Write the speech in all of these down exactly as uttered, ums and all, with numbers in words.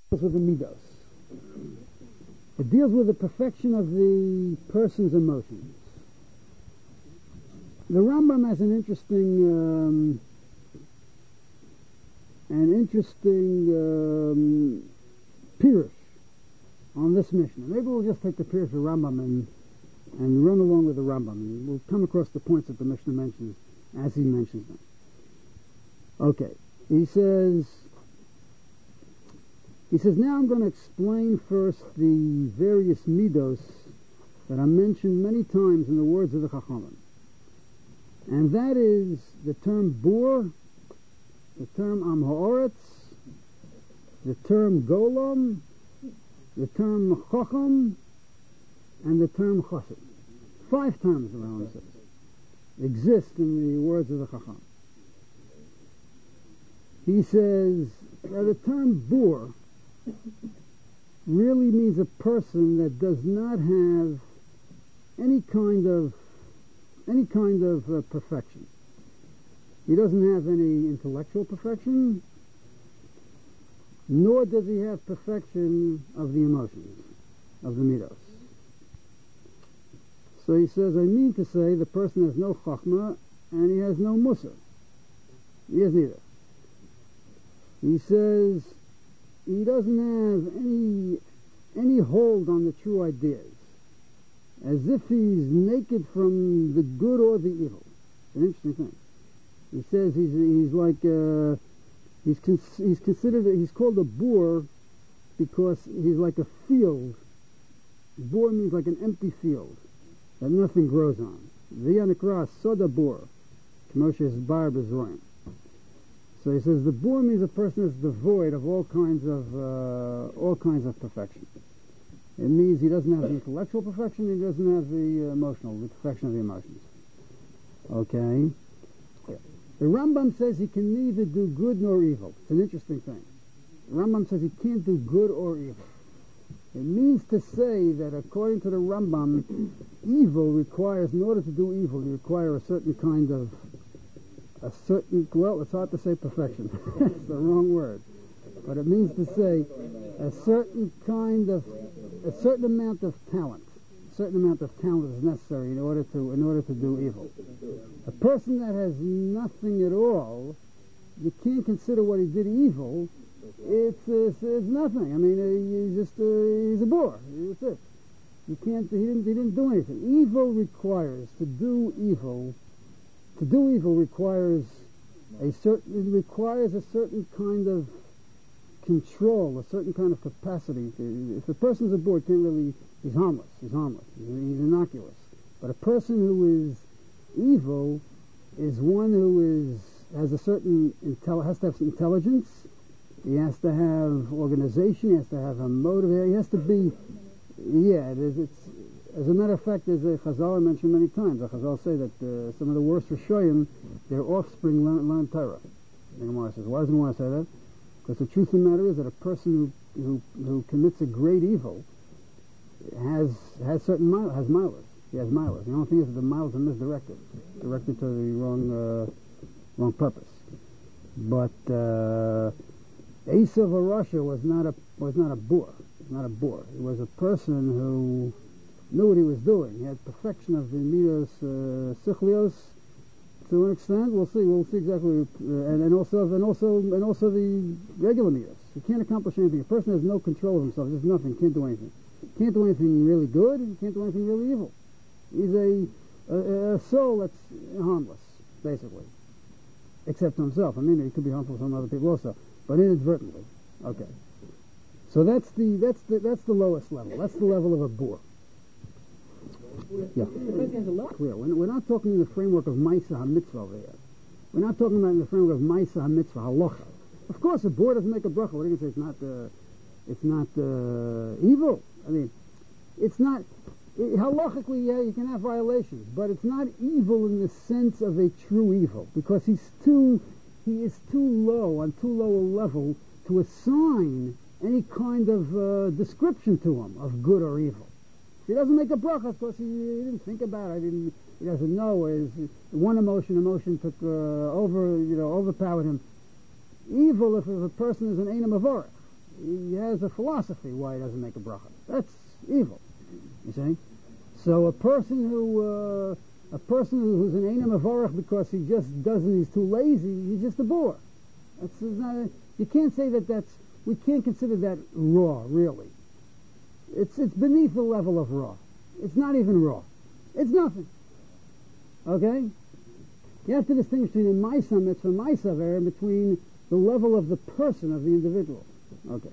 deals with the midos. It deals with the perfection of the person's emotions. The Rambam has an interesting, um, an interesting um, pirush on this Mishnah. Maybe we'll just take the pirush of the Rambam and and run along with the Rambam, and we'll come across the points that the Mishnah mentions as he mentions them. Okay, he says. He says, now I'm going to explain first the various midos that are mentioned many times in the words of the Chachamim. And that is the term bur, the term am ha'oretz, the term golam, the term chacham, and the term chassid. Five terms, the Rambam says, exist in the words of the Chacham. He says, now the term bur really means a person that does not have any kind of any kind of uh, perfection. He doesn't have any intellectual perfection, nor does he have perfection of the emotions, of the midos. So he says, I mean to say the person has no chachma and he has no mussar. He has neither. He says he doesn't have any any hold on the true ideas, as if he's naked from the good or the evil. It's an interesting thing. He says he's he's like uh, he's cons- he's considered he's called a bur because he's like a field. Bur means like an empty field that nothing grows on. V'yanekra soda bur, Moshe's bar b'zroim. So he says the bur means a person is devoid of all kinds of uh, all kinds of perfection. It means he doesn't have the intellectual perfection, he doesn't have the emotional, the perfection of the emotions. Okay. The Rambam says he can neither do good nor evil. It's an interesting thing. The Rambam says he can't do good or evil. It means to say that according to the Rambam, evil requires, in order to do evil, you require a certain kind of a certain, well, it's hard to say perfection. It's the wrong word. But it means to say a certain kind of, a certain amount of talent. A certain amount of talent is necessary in order to, in order to do evil. A person that has nothing at all, you can't consider what he did evil. It's, it's, it's nothing. I mean, uh, he's just, uh, he's a bore. That's it. You can't, he didn't, he didn't do anything. Evil requires, to do evil, To do evil requires a certain it requires a certain kind of control, a certain kind of capacity. If a person's a bur, can't really he's harmless. He's harmless. He's innocuous. But a person who is evil is one who is has a certain intel has to have some intelligence. He has to have organization. He has to have a motive. He has to be. Yeah, it is. It's. As a matter of fact, as a Chazal I mentioned many times, the Chazal say that uh, some of the worst Rishoyim, their offspring learn, learn Torah. The Gemara says, why doesn't he want to say that? Because the truth of the matter is that a person who who, who commits a great evil has has certain miles, has milers. He has milers. The only thing is that the miles are misdirected, directed to the wrong uh, wrong purpose. But uh, Esav of Russia was not a was not a bur, not a bur. He was a person who knew what he was doing. He had perfection of the midos uh, sichlios to an extent. We'll see. We'll see exactly, uh, and, and also and also and also the regular midos. He can't accomplish anything. A person has no control of himself. There's nothing. Can't do anything. Can't do anything really good. And can't do anything really evil. He's a, a a soul that's harmless, basically, except to himself. I mean, he could be harmful to some other people also, but inadvertently. Okay. So that's the that's the that's the lowest level. That's the level of a bur. Yeah, clear. We're, we're not talking in the framework of Maisa HaMitzvah over here. We're not talking about in the framework of Maisa HaMitzvah Halacha. Of course, a bur doesn't make a bracha. What are you going to say? It's not, uh, it's not uh, evil. I mean, it's not it, halachically. Yeah, you can have violations, but it's not evil in the sense of a true evil because he's too, he is too low on too low a level to assign any kind of uh, description to him of good or evil. He doesn't make a bracha because he, he didn't think about it. He, didn't, he doesn't know. His, one emotion, emotion took uh, over, you know, overpowered him. Evil, if, if a person is an Einam Avarach, he has a philosophy why he doesn't make a bracha. That's evil, you see. So a person who, uh, a person who's an Einam Avarach because he just doesn't, he's too lazy, he's just a bore. That's not a, you can't say that that's, we can't consider that raw, really. It's, it's beneath the level of raw. It's not even raw. It's nothing. Okay? You have to distinguish between a Maisa Mitzvah, Maisa Ver, between the level of the person, of the individual. Okay.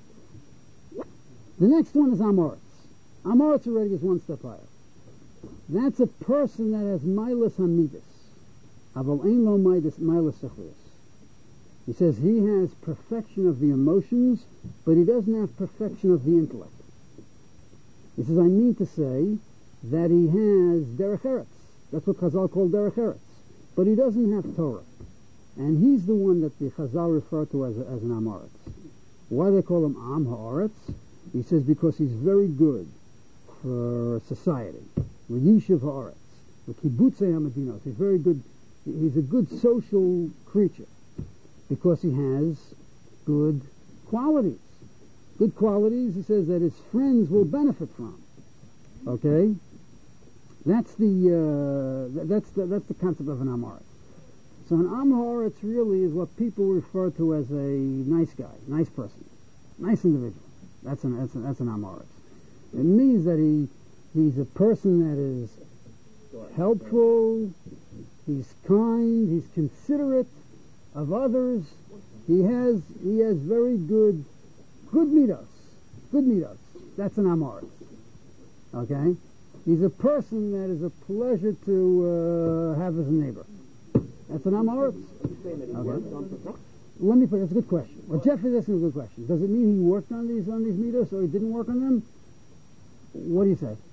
The next one is Amoritz. Amoritz already is one step higher. That's a person that has Milas Hamidus. Aval Ein Lo Milas Sechlius. He says he has perfection of the emotions, but he doesn't have perfection of the intellect. He says, I mean to say that he has Derech Eretz. That's what Chazal call Derech Eretz. But he doesn't have Torah. And he's the one that the Chazal refer to as, a, as an Amoritz. Why do they call him Am Ha'aretz? He says because he's very good for society. Yishuv Ha'aretz. Kibutzei HaMedinos. He's very good. He's a good social creature because he has good qualities. Good qualities, he says, that his friends will benefit from. Okay? That's the uh, that's the that's the concept of an Amoritz. So an Am Ha'aretz really is what people refer to as a nice guy, nice person, nice individual. That's an that's, an, that's an Am Ha'aretz. It means that he he's a person that is helpful, he's kind, he's considerate of others. He has he has very good good midos, good midos. That's an Am Ha'aretz. Okay, he's a person that is a pleasure to uh, have as a neighbor. That's an Am Ha'aretz. Okay. Let me put. That's a good question. Well, Jeff is asking a good question. Does it mean he worked on these on these midos, or he didn't work on them? What do you say?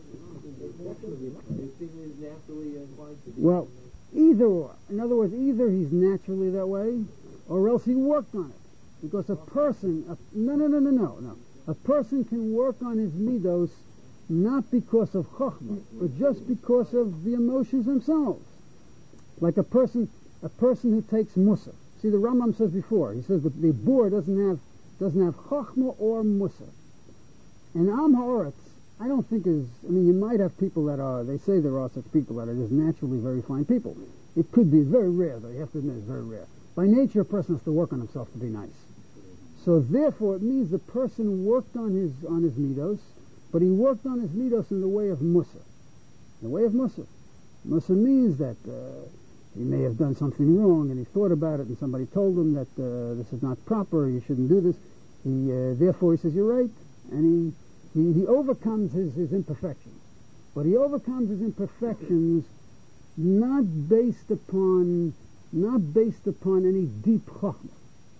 Well, either or. In other words, either he's naturally that way, or else he worked on it. Because a person, a, no, no, no, no, no, no. A person can work on his midos not because of chokhmah, but just because of the emotions themselves. Like a person, a person who takes mussar. See, the Rambam says before. He says that the boar doesn't have doesn't have chokhmah or mussar. And Am Ha'aretz, I don't think is. I mean, you might have people that are. They say there are such people that are just naturally very fine people. It could be. It's very rare, though. You have to admit, it's very rare. By nature, a person has to work on himself to be nice. So therefore, it means the person worked on his on his midos, but he worked on his midos in the way of mussar. The way of mussar. Mussar means that uh, he may have done something wrong, and he thought about it, and somebody told him that uh, this is not proper. You shouldn't do this. He uh, therefore he says you're right, and he he, he overcomes his, his imperfections. But he overcomes his imperfections not based upon not based upon any deep chokhmah,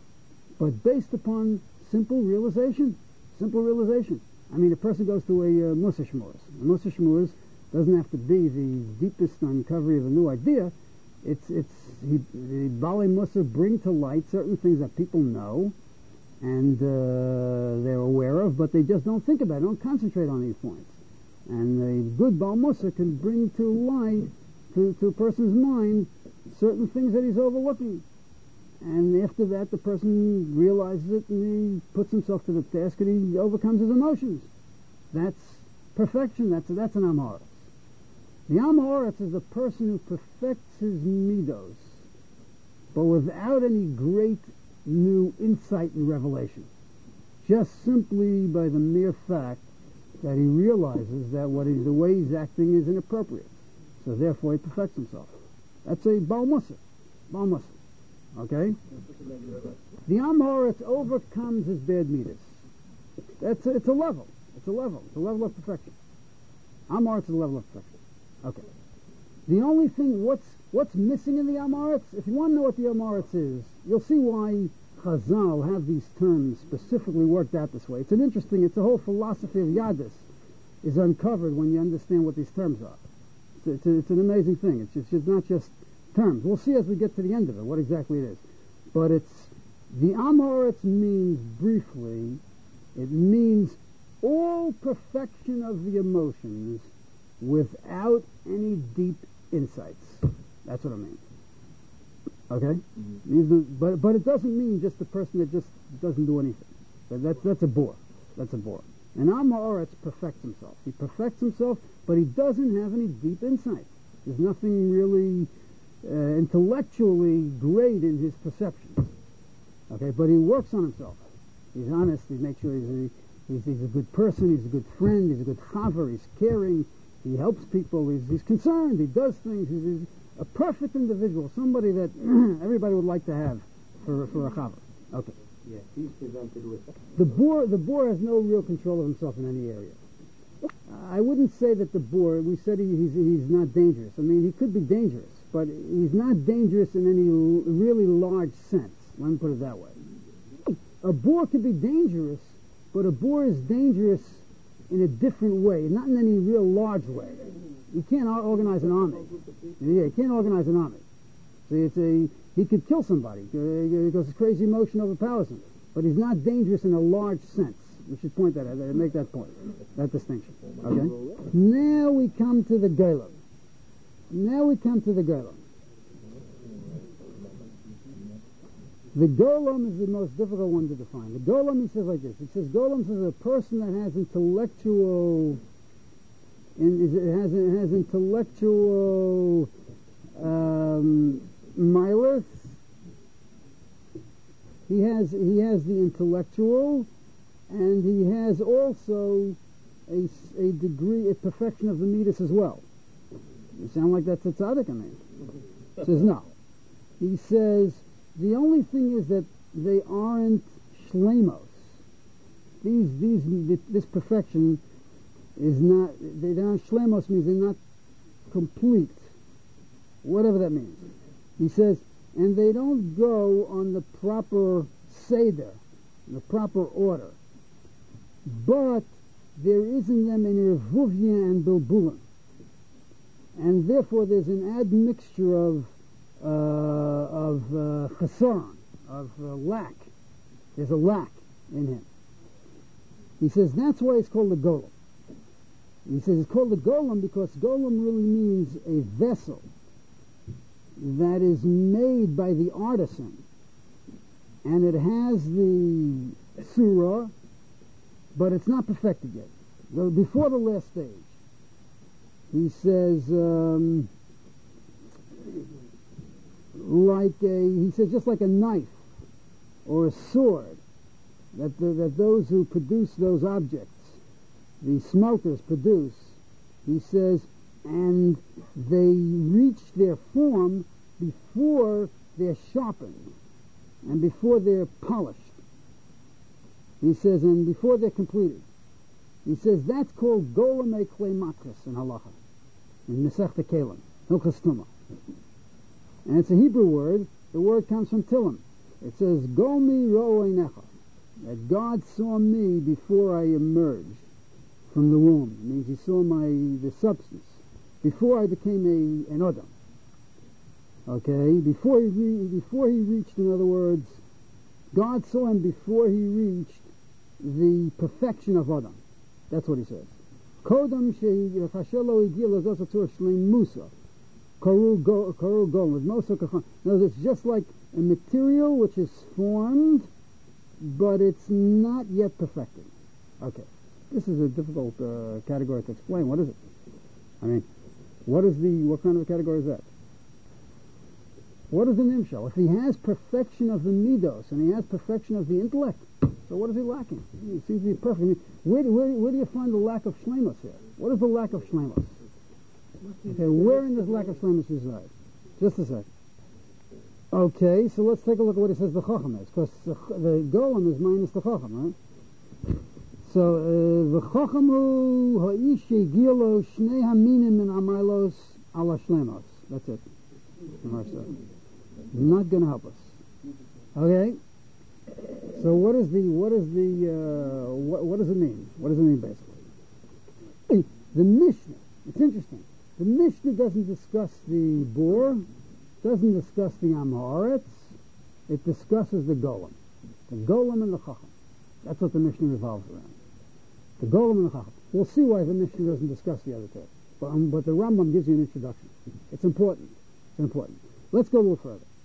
but based upon simple realization. Simple realization. I mean, a person goes to a uh, Mussar Shmuz. A Mussar Shmuz doesn't have to be the deepest uncovery of a new idea. It's it's he, the Bali Mussar bring to light certain things that people know and uh, they're aware of, but they just don't think about it, don't concentrate on these points. And a good Baal Mussar can bring to light to, to a person's mind certain things that he's overlooking. And after that, the person realizes it and he puts himself to the task and he overcomes his emotions. That's perfection. That's that's an Am Ha'aretz. The Am Ha'aretz is the person who perfects his midos, but without any great new insight and revelation. Just simply by the mere fact that he realizes that what he's, the way he's acting is inappropriate. So therefore he perfects himself. That's a Baal Mussar. Baal Mussar. Okay? The Am Ha'aretz overcomes his bad midas. That's a, it's a level. It's a level. It's a level of perfection. Am Ha'aretz is a level of perfection. Okay. The only thing, what's what's missing in the Am Ha'aretz, if you want to know what the Am Ha'aretz is, you'll see why Chazal have these terms specifically worked out this way. It's an interesting, it's a whole philosophy of Yadus is uncovered when you understand what these terms are. It's, it's, a, it's an amazing thing. It's, just, it's not just terms. We'll see as we get to the end of it what exactly it is. But it's, the Am Ha'aretz means briefly, it means all perfection of the emotions without any deep insights. That's what it means. Okay? Mm-hmm. Means the, but, but it doesn't mean just the person that just doesn't do anything. That, that's, that's a bore. That's a bore. And Am Haaretz perfects himself. He perfects himself, but he doesn't have any deep insight. There's nothing really uh, intellectually great in his perceptions. Okay, but he works on himself. He's honest. He makes sure he's a, he's, he's a good person. He's a good friend. He's a good chaver. He's caring. He helps people. He's, he's concerned. He does things. He's, he's a perfect individual. Somebody that everybody would like to have for for a chaver. Okay. Yeah, he's presented with The boar, the boar has no real control of himself in any area. I wouldn't say that the boar, we said he, he's, he's not dangerous. I mean, he could be dangerous, but he's not dangerous in any l- really large sense. Let me put it that way. A boar could be dangerous, but a boar is dangerous in a different way, not in any real large way. You can't o- organize an army. Yeah, you can't organize an army. See, it's a, he could kill somebody because his crazy emotion overpowers him. But he's not dangerous in a large sense. We should point that out, make that point, that distinction. Okay? Now we come to the Golem. Now we come to the Golem. The Golem is the most difficult one to define. The Golem, he says like this. He says Golem is a person that has intellectual, in, is, it has, it has intellectual um, milas. He has he has the intellectual, and he has also a, a degree, a perfection of the midas as well. You sound like that's a tzaddik, I mean. He says no. He says the only thing is that they aren't shlemos. These these this perfection is not. They aren't shlemos means they're not complete. Whatever that means. He says. And they don't go on the proper seder, the proper order. But there is in them an irvuvia and bilbulim. And therefore there's an admixture of uh, of uh, chesaron, of uh, lack. There's a lack in him. He says that's why it's called a golem. He says it's called a golem because golem really means a vessel that is made by the artisan, and it has the surah, but it's not perfected yet. Though before the last stage, he says, um, like a, he says just like a knife or a sword, that the, that those who produce those objects, the smelters produce, he says, and they reach their form before they're sharpened and before they're polished. He says, and before they're completed. He says that's called golem klei matris in halacha, in Masechta Kelim, Hilchos Tumah. And it's a Hebrew word. The word comes from Tilim. It says, Gomi ro einecha, that God saw me before I emerged from the womb. It means he saw my the substance. Before I became a an Adam, okay. Before he re, before he reached, in other words, God saw him before he reached the perfection of Adam. That's what he says. Kodam sheyachashelo igil azosatur shleim Musa karu go karu go with Musa kachan. No, it's just like a material which is formed, but it's not yet perfected. Okay, this is a difficult uh, category to explain. What is it? I mean. What is the, what kind of a category is that? What is the nimshal? If he has perfection of the midos and he has perfection of the intellect, so what is he lacking? He seems to be perfect. I mean, where, where, where do you find the lack of shlemos here? What is the lack of shlemos? Okay, where in this lack of shlemos reside? Just a sec. Okay, so let's take a look at what he says the chacham is, because the, the golem is minus the chacham, right? So the chachamu ha'ish yegilo shnei haminim min amailos ala shlemos. That's it. Not going to help us. Okay. So what is the what is the uh, what, what does it mean? What does it mean basically? The Mishnah. It's interesting. The Mishnah doesn't discuss the boar, doesn't discuss the Am Haaretz. It discusses the golem, the golem and the chacham. That's what the Mishnah revolves around. The golem and the chacham. We'll see why the Mishnah doesn't discuss the other two. But, um, but the Rambam gives you an introduction. It's important. It's important. Let's go a little further.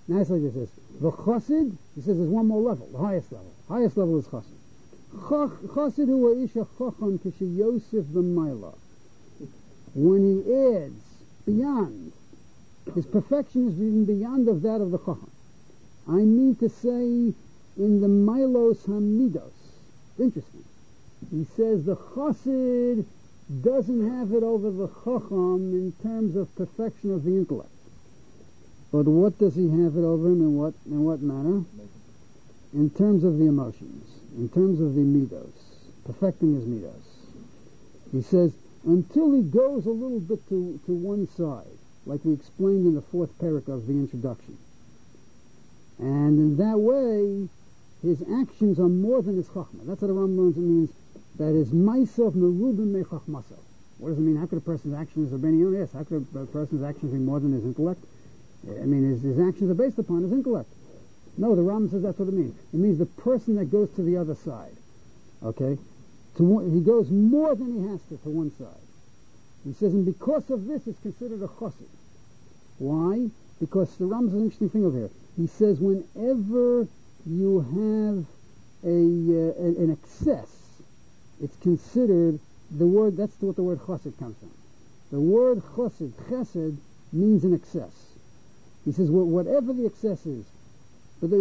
Now it's like this is the chassid. He says there's one more level, the highest level. Highest level is chassid. Chassid hu isha chacham kishi Yosef b'mayla. When he adds beyond, his perfection is even beyond of that of the chacham. I mean to say, in the milos hamidos. Interesting. He says the chassid doesn't have it over the chacham in terms of perfection of the intellect. But what does he have it over him in what in what manner? In terms of the emotions, in terms of the midos, perfecting his midos. He says, until he goes a little bit to, to one side, like we explained in the fourth parak of the introduction. And in that way, his actions are more than his chachma. That's what the Rambam means, that is ma'aseh merubim mechachmaso. What does it mean? How could a person's actions are being, yes, how could a person's actions be more than his intellect? I mean, his, his actions are based upon his intellect. No, the Rambam says that's what it means. It means the person that goes to the other side. Okay? To one, he goes more than he has to, to one side. He says, and because of this, it's considered a chassid. Why? Because the Rambam says an interesting thing over here. He says, whenever you have a, uh, an excess, it's considered, the word, that's what the word chassid comes from. The word chassid, chesed, means an excess. He says, well, whatever the excess is, whether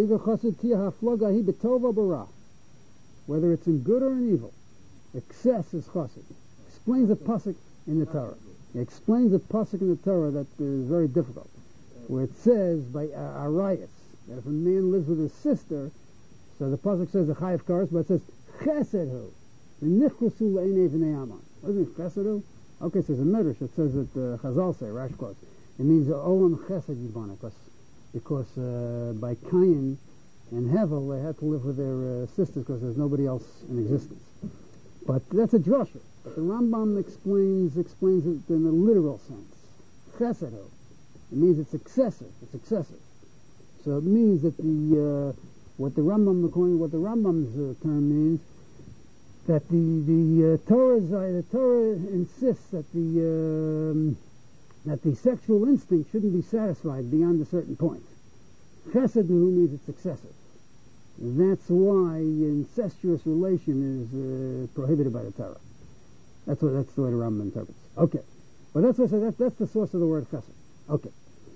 it's in good or in evil, excess is chassid. Explains a pasuk in the Torah. It explains a pasuk in the Torah that is very difficult, where it says by uh, Arias that if a man lives with his sister, so the pasuk says the chayav kares, but it says chesed hu v'nichlusu le'enei v'nei aman. What does it mean, chesed hu? Okay, so there's a medrash that says that uh, Chazal say, Rash quotes, it means olam chesed yibana, because because uh, by Cain and Hevel they had to live with their uh, sisters because there's nobody else in existence. But that's a drasha. But the Rambam explains explains it in a literal sense. Chesed hu. It means it's excessive. It's excessive. So it means that the uh, what the Rambam according to what the Rambam's uh, term means, that the the uh, Torah's uh, the Torah insists that the um, that the sexual instinct shouldn't be satisfied beyond a certain point. Chesed hu means it's excessive. That's why incestuous relation is uh, prohibited by the Torah. That's what that's the way the Rambam interprets. Okay, but that's what I say. That's that's the source of the word chesed. Okay.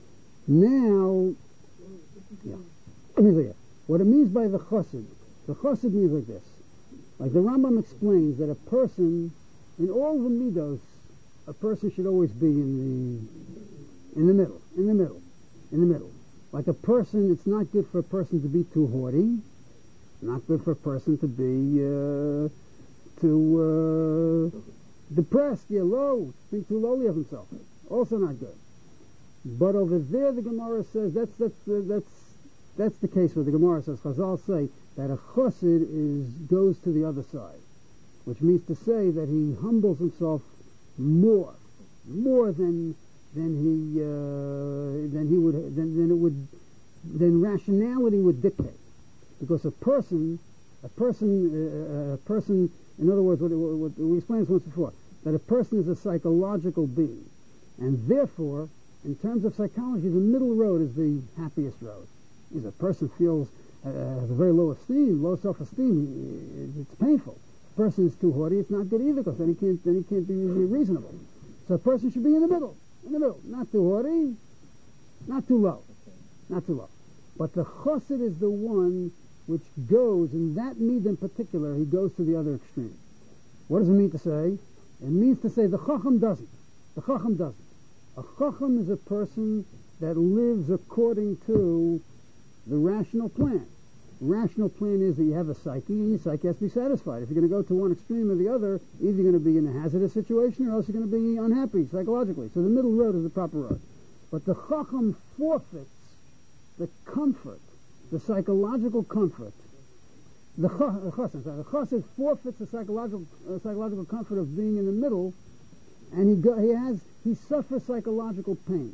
Now, yeah. Let me say it. What it means by the chassid, the chassid means like this. Like the Rambam explains that a person, in all the midos, a person should always be in the in the middle, in the middle, in the middle. Like a person, it's not good for a person to be too haughty, not good for a person to be uh, too uh, depressed, yeah, low, think too lowly of himself. Also not good. But over there, the Gemara says that's that's uh, that's that's the case where the Gemara says Chazal say that a chassid is goes to the other side, which means to say that he humbles himself more, more than than he uh, than he would than, than it would than rationality would dictate, because a person a person uh, a person in other words, what, what, what we explained this once before, that a person is a psychological being, and therefore, in terms of psychology, the middle road is the happiest road. If a person feels uh, has a very low esteem, low self-esteem, it's painful. If a person is too haughty, it's not good either, because then he can't then he can't be reasonable. So a person should be in the middle, in the middle, not too haughty, not too low, not too low. But the chassid is the one which goes, in that need in particular, he goes to the other extreme. What does it mean to say? It means to say the chacham doesn't. The chacham doesn't. A chacham is a person that lives according to the rational plan. The rational plan is that you have a psyche, and your psyche has to be satisfied. If you're going to go to one extreme or the other, either you're going to be in a hazardous situation or else you're going to be unhappy psychologically. So the middle road is the proper road. But the chacham forfeits the comfort, the psychological comfort. The chassid, the chassid forfeits the psychological uh, psychological comfort of being in the middle, and he go, he has he suffers psychological pain.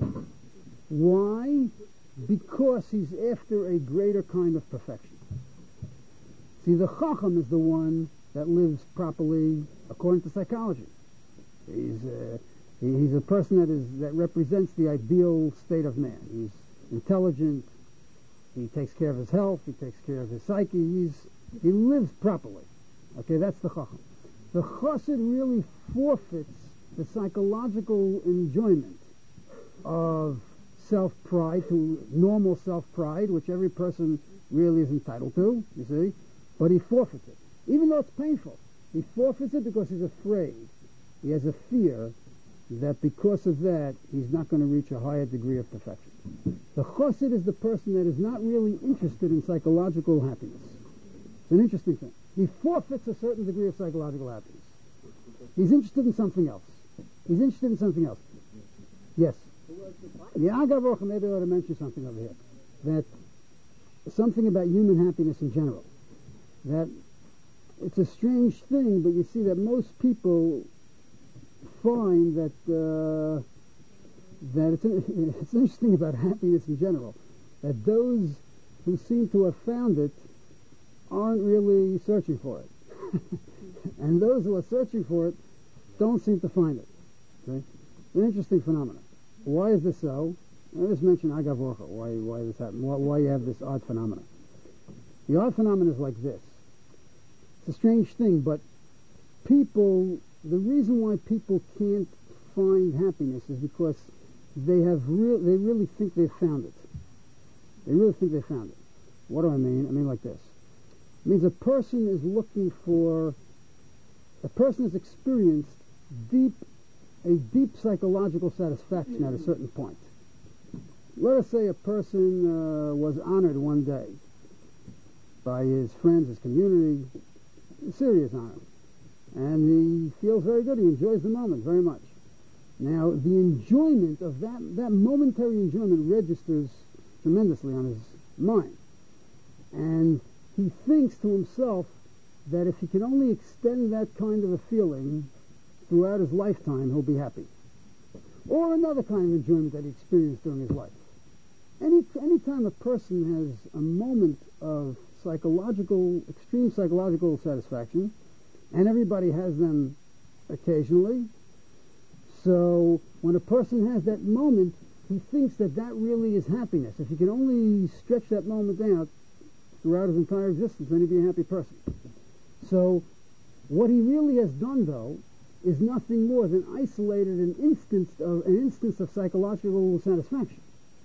Why? Because he's after a greater kind of perfection. See, the chacham is the one that lives properly according to psychology. He's uh, he, he's a person that is that represents the ideal state of man. He's intelligent, he takes care of his health, he takes care of his psyche, he's, he lives properly. Okay, that's the chacham. The chassid really forfeits the psychological enjoyment of self-pride, to normal self-pride, which every person really is entitled to, you see, but he forfeits it. Even though it's painful, he forfeits it because he's afraid. He has a fear that because of that, he's not going to reach a higher degree of perfection. The chassid is the person that is not really interested in psychological happiness. It's an interesting thing. He forfeits a certain degree of psychological happiness. He's interested in something else. He's interested in something else. Yes. The Agav Rocha, maybe I ought to mention something over here. That something about human happiness in general. That it's a strange thing, but you see that most people find that uh, that it's, it's interesting about happiness in general, that those who seem to have found it aren't really searching for it. And those who are searching for it don't seem to find it. Okay? An interesting phenomenon. Why is this so? I just mentioned Agav Rocha, why, why this happened, why, why you have this odd phenomenon. The odd phenomenon is like this. It's a strange thing, but people, the reason why people can't find happiness is because they have real, they really think they've found it. They really think they found it. What do I mean? I mean like this. It means a person is looking for, a person has experienced deep, a deep psychological satisfaction at a certain point. Let us say a person uh, was honored one day by his friends, his community, a serious honor. And he feels very good. He enjoys the moment very much. Now, the enjoyment of that, that momentary enjoyment registers tremendously on his mind. And he thinks to himself that if he can only extend that kind of a feeling throughout his lifetime, he'll be happy. Or another kind of enjoyment that he experienced during his life. Any any time a person has a moment of psychological, extreme psychological satisfaction, and everybody has them occasionally, so when a person has that moment, he thinks that that really is happiness. If he can only stretch that moment out throughout his entire existence, then he'd be a happy person. So what he really has done, though, is nothing more than isolated an instance of an instance of psychological satisfaction.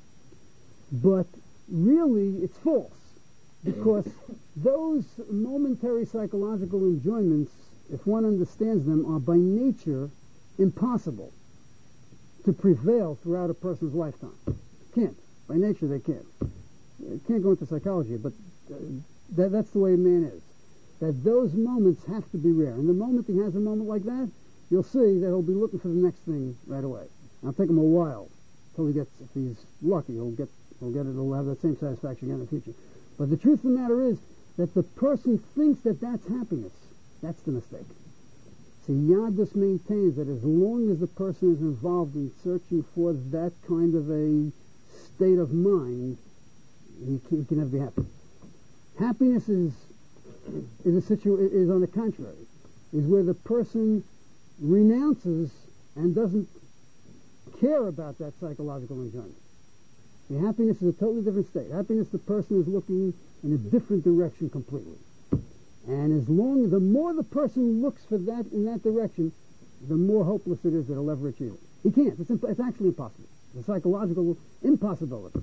But really, it's false, because those momentary psychological enjoyments, if one understands them, are by nature impossible to prevail throughout a person's lifetime. Can't. By nature, they can't. You can't go into psychology, but uh, that, that's the way man is. That those moments have to be rare. And the moment he has a moment like that, you'll see that he'll be looking for the next thing right away. It'll take him a while till he gets, if he's lucky, he'll get, he'll get it, he'll have that same satisfaction again in the future. But the truth of the matter is that the person thinks that that's happiness. That's the mistake. See, Yadus maintains that as long as the person is involved in searching for that kind of a state of mind, he can, he can never be happy. Happiness is is a situ is on the contrary, is where the person renounces and doesn't care about that psychological enjoyment. The happiness is a totally different state. Happiness, the person is looking in a different direction completely. And as long, the more the person looks for that in that direction, the more hopeless it is that he'll ever achieve it. He can't. It's, imp it's actually impossible. It's a psychological impossibility.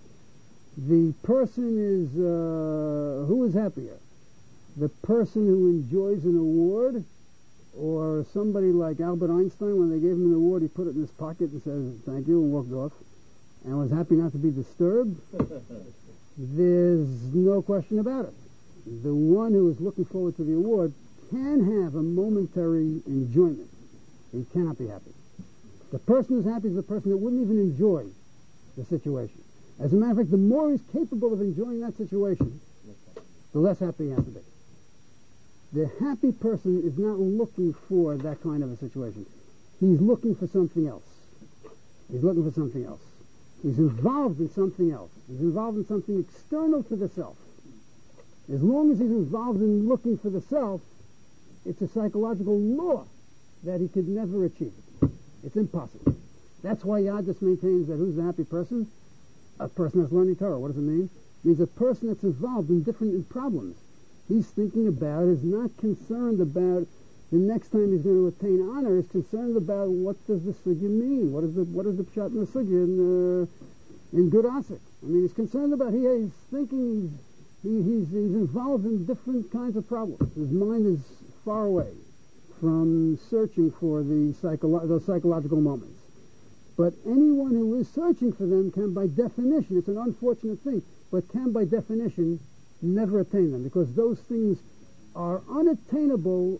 The person is, uh, who is happier? The person who enjoys an award, or somebody like Albert Einstein, when they gave him an award, he put it in his pocket and says, thank you, and walked off, and was happy not to be disturbed? There's no question about it. The one who is looking forward to the award can have a momentary enjoyment. He cannot be happy. The person who's happy is the person that wouldn't even enjoy the situation. As a matter of fact, the more he's capable of enjoying that situation, the less happy he has to be. The happy person is not looking for that kind of a situation. He's looking for something else. He's looking for something else. He's involved in something else. He's involved in something external to the self. As long as he's involved in looking for the self, it's a psychological law that he could never achieve it. It's impossible. That's why Yadus maintains that who's the happy person? a person that's learning Torah. What does it mean? It means a person that's involved in different in problems. He's thinking about, is not concerned about the next time he's going to attain honor, is concerned about what does the sugya mean? What is the what is the pshat in the sugya in, uh, in good asik? I mean, he's concerned about, he, he's thinking, he's, he, he's, he's involved in different kinds of problems. His mind is far away from searching for the psycholo- those psychological moments. But anyone who is searching for them can, by definition, it's an unfortunate thing, but can, by definition, never attain them, because those things are unattainable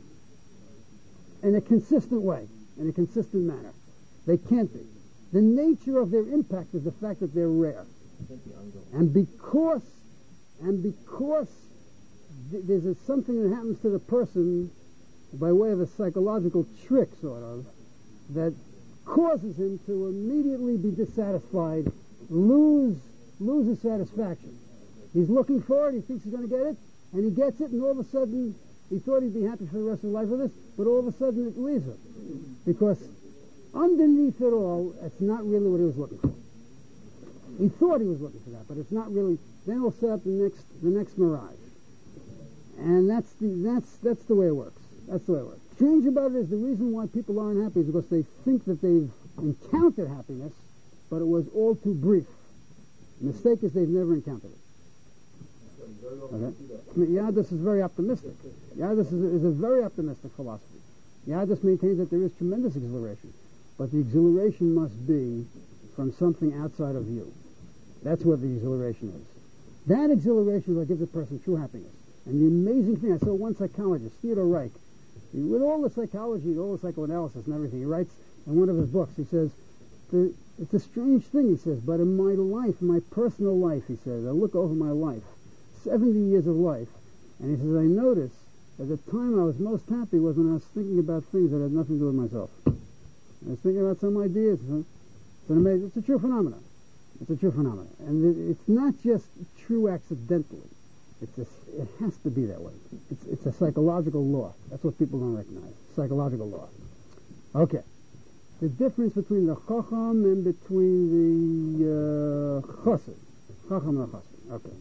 in a consistent way, in a consistent manner. They can't be. The nature of their impact is the fact that they're rare. And because, and because th- there's a, something that happens to the person by way of a psychological trick, sort of, that causes him to immediately be dissatisfied, lose lose his satisfaction. He's looking for it, he thinks he's going to get it, and he gets it, and all of a sudden, he thought he'd be happy for the rest of his life with this, but all of a sudden it leaves him. Because underneath it all, it's not really what he was looking for. He thought he was looking for that, but it's not really. Then he'll set up the next the next mirage. And that's the that's that's the way it works. That's the way it works. Strange about it is the reason why people aren't happy is because they think that they've encountered happiness, but it was all too brief. The mistake is they've never encountered it. Okay? I mean, Yadus is very optimistic. Yadus is a, is a very optimistic philosophy. Yadus maintains that there is tremendous exhilaration, but the exhilaration must be from something outside of you. That's what the exhilaration is. That exhilaration is what gives a person true happiness. And the amazing thing, I saw one psychologist, Theodore Reich, with all the psychology, all the psychoanalysis and everything, he writes in one of his books, he says, the, it's a strange thing, he says, but in my life, my personal life, he says, I look over my life, seventy years of life, and he says, I notice at the time I was most happy was when I was thinking about things that had nothing to do with myself. I was thinking about some ideas. It's an amazing, it's a true phenomenon. It's a true phenomenon. And it, it's not just true accidentally. It's a, it has to be that way. It's, it's a psychological law. That's what people don't recognize. Psychological law. Okay. The difference between the Chacham and between the uh, Chassid. Chacham and the Chassid. Okay.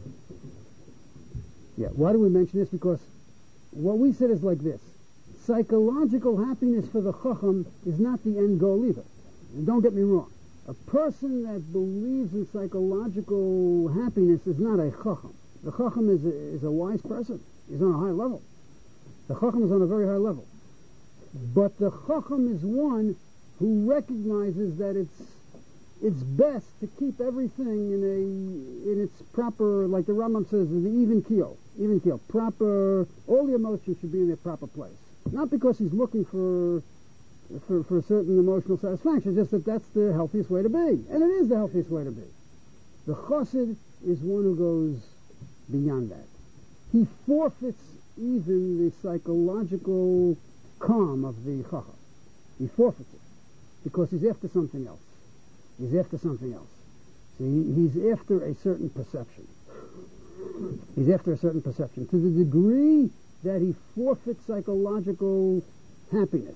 Yeah. Why do we mention this? Because what we said is like this. Psychological happiness for the Chacham is not the end goal either. And don't get me wrong. A person that believes in psychological happiness is not a Chacham. The Chacham is a, is a wise person. He's on a high level. The Chacham is on a very high level. But the Chacham is one who recognizes that it's it's best to keep everything in a in its proper, like the Rambam says, the even keel. Even keel. Proper, all the emotions should be in their proper place. Not because he's looking for for, for a certain emotional satisfaction, just that that's the healthiest way to be. And it is the healthiest way to be. The Chassid is one who goes beyond that. He forfeits even the psychological calm of the Chacham. He forfeits it because he's after something else. He's after something else. See, he's after a certain perception. He's after a certain perception. To the degree that he forfeits psychological happiness,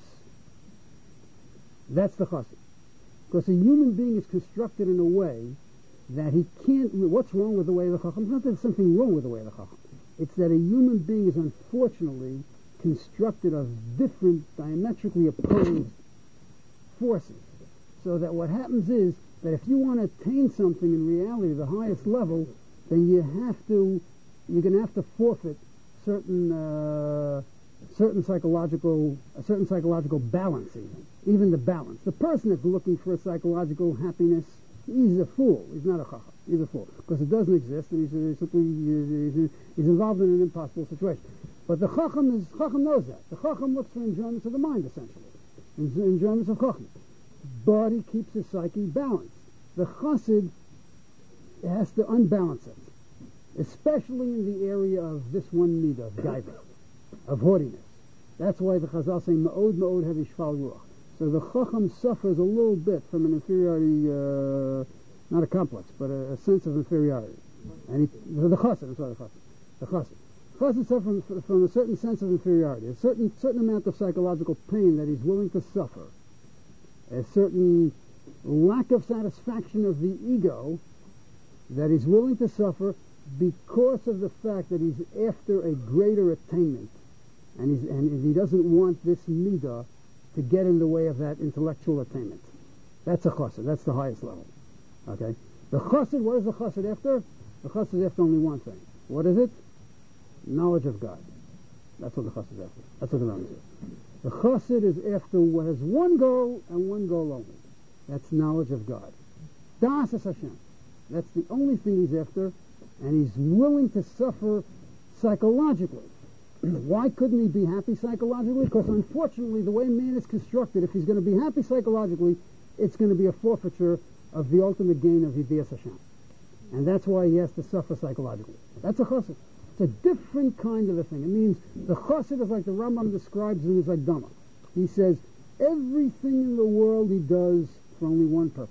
that's the Chassid. Because a human being is constructed in a way that he can't. What's wrong with the way of the Chacham? It's not that there's something wrong with the way of the Chacham. It's that a human being is unfortunately constructed of different, diametrically opposed forces. So that what happens is that if you want to attain something in reality, the highest level, then you have to, you're going to have to forfeit certain, uh, certain psychological, a certain psychological balance, even, even the balance. The person that's looking for a psychological happiness, he's a fool. He's not a Chacham. He's a fool because it doesn't exist, and he's simply he's, he's involved in an impossible situation. But the Chacham is Chacham knows that. The Chacham looks for enjoyments of the mind, essentially, enjoyments of Chacham. But he keeps his psyche balanced. The Chassid has to unbalance it, especially in the area of this one midah, of gaiva, of haughtiness. That's why the Chazal say ma'od ma'od hevi shval ruach. So the Chacham suffers a little bit from an inferiority, uh, not a complex, but a, a sense of inferiority. And he, the, the Chassid, I'm sorry, the Chassid. The Chassid. Chassid suffers from, from a certain sense of inferiority, a certain certain amount of psychological pain that he's willing to suffer, a certain lack of satisfaction of the ego that he's willing to suffer because of the fact that he's after a greater attainment, and he's and he doesn't want this midah to get in the way of that intellectual attainment. That's a chassid. That's the highest level. Okay. The chassid. What is the chassid after? The chassid is after only one thing. What is it? Knowledge of God. That's what the chassid is after. That's what the Rambam says. The chassid is after what has one goal and one goal only. That's knowledge of God. Das es Hashem. That's the only thing he's after, and he's willing to suffer psychologically. Why couldn't he be happy psychologically? Because unfortunately, the way man is constructed, if he's going to be happy psychologically, it's going to be a forfeiture of the ultimate gain of Yiddias Hashem. And that's why he has to suffer psychologically. That's a chassid. It's a different kind of a thing. It means the chassid is like the Rambam describes him as like Dama. He says everything in the world he does for only one purpose.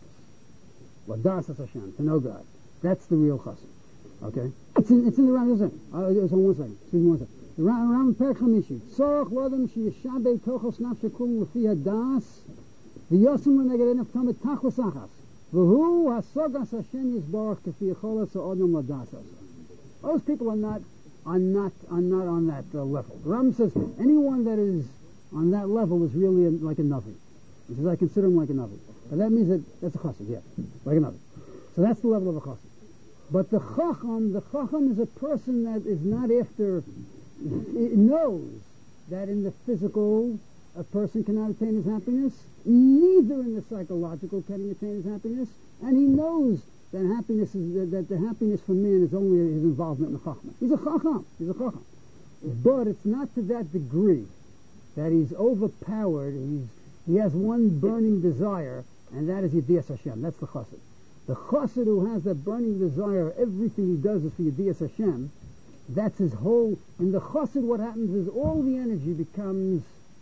Ladas es Hashem, to know God. That's the real chassid. Okay? It's in, it's in the Rambam. Uh, it's on one second. Excuse me one second. The Rambam Perek Chamishi. Tzorach l'adam sheyishabei tochos nafshe kulum l'fi hadas v'yosem l'neged enef tamet tachlis achas v'hu hasogas Hashem yisbarach k'fi yicholas ha'odam ladas es. Those people are not are not are not on that uh, level. The Rambam says anyone that is on that level is really a, like a navi. He says I consider him like a navi. But that means that that's a chassid, yeah, like a navi. So that's the level of a chassid. But the chacham, the chacham is a person that is not after. It knows that in the physical a person cannot attain his happiness, neither in the psychological can he attain his happiness, and he knows that happiness is that, that the happiness for man is only his involvement in the chacham. He's a chacham. He's a chacham. But it's not to that degree that he's overpowered. He's he has one burning desire, and that is Yiddias Hashem. That's the chassid. The chassid who has that burning desire, everything he does is for Yiddias Hashem. That's his whole. In the chassid, what happens is all the energy becomes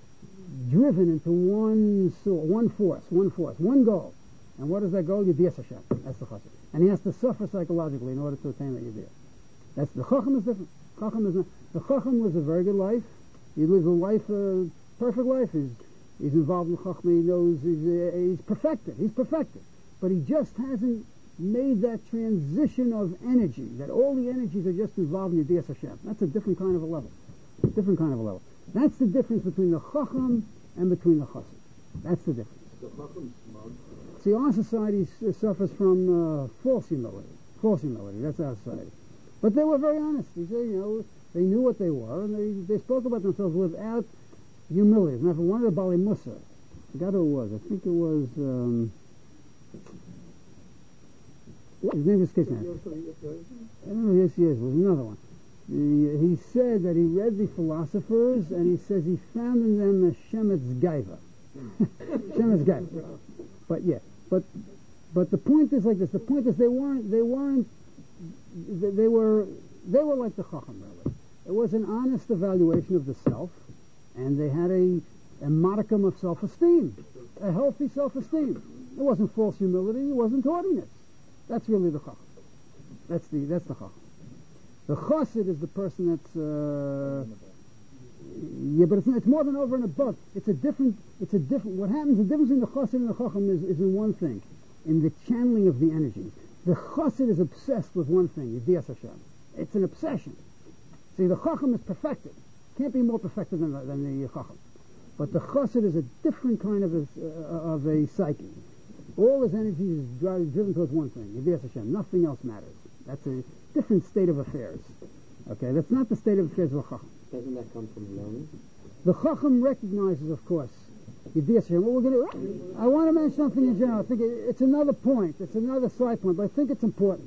driven into one soul, one force, one force, one goal. And what is that goal? Yiddias Hashem. That's the chassid. And he has to suffer psychologically in order to attain that Yiddias. That's the chacham is different. Chacham is not. The chacham lives a very good life. He lives a life, a perfect life. He's he's involved in chachma. He knows he's uh, he's perfected. He's perfected. But he just hasn't made that transition of energy, that all the energies are just involved in Yiddias Hashem. That's a different kind of a level. Different kind of a level. That's the difference between the chacham and between the chassid. That's the difference. The chacham smug. See, our society s- suffers from uh, false humility. False humility. That's our society. But they were very honest. They say, you know, they knew what they were, and they, they spoke about themselves without humility. As a matter of fact, one of the Bali Musa, I forgot who it was. I think it was. Um, His name is Kisman. I don't know, yes, yes, it was another one. He, he said that he read the philosophers, and he says he found in them a Shemetz Gaiva. Shemetz Gaiva. But yeah, but but the point is like this. The point is they weren't they weren't they, they were they were like the Chacham really. It was an honest evaluation of the self, and they had a a modicum of self-esteem, a healthy self-esteem. It wasn't false humility. It wasn't haughtiness. That's really the chacham. That's the that's the chacham. The chassid is the person that's uh, yeah, but it's, it's more than over and above. It's a different. It's a different. What happens? The difference between the chassid and the chacham is, is in one thing, in the channeling of the energies. The chassid is obsessed with one thing, Yiddias Hashem. It's an obsession. See, the chacham is perfected. Can't be more perfected than the, than the chacham. But the chassid is a different kind of a, uh, of a psyche. All his energy is dri- driven towards one thing, Yiddias Hashem. Nothing else matters. That's a different state of affairs. Okay, that's not the state of affairs of the chacham. Doesn't that come from learning? The chacham recognizes, of course, Yiddias Hashem. What we're going to, I want to mention something in general. I think it, it's another point. It's another side point, but I think it's important.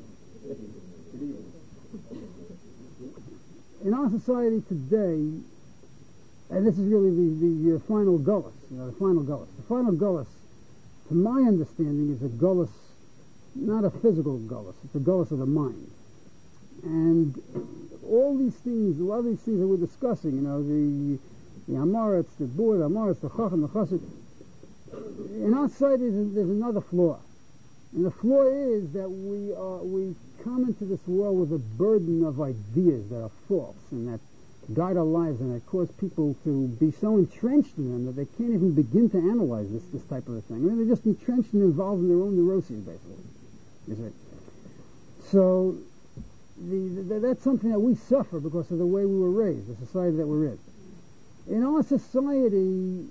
In our society today, and this is really the, the uh, final gullus, you know, the final gullus. The final gullus, to my understanding, is a gullus, not a physical gullus. It's a gullus of the mind. And all these things, a lot of these things that we're discussing, you know, the the Amaretz, the Bur, the Amaretz, the Chacham, the Chassid, in our society there's, there's another flaw. And the flaw is that we are, we come into this world with a burden of ideas that are false and that guide our lives and that cause people to be so entrenched in them that they can't even begin to analyze this this type of a thing. I mean, they're just entrenched and involved in their own neuroses, basically. You see? So the, the, that's something that we suffer because of the way we were raised, the society that we're in. In our society,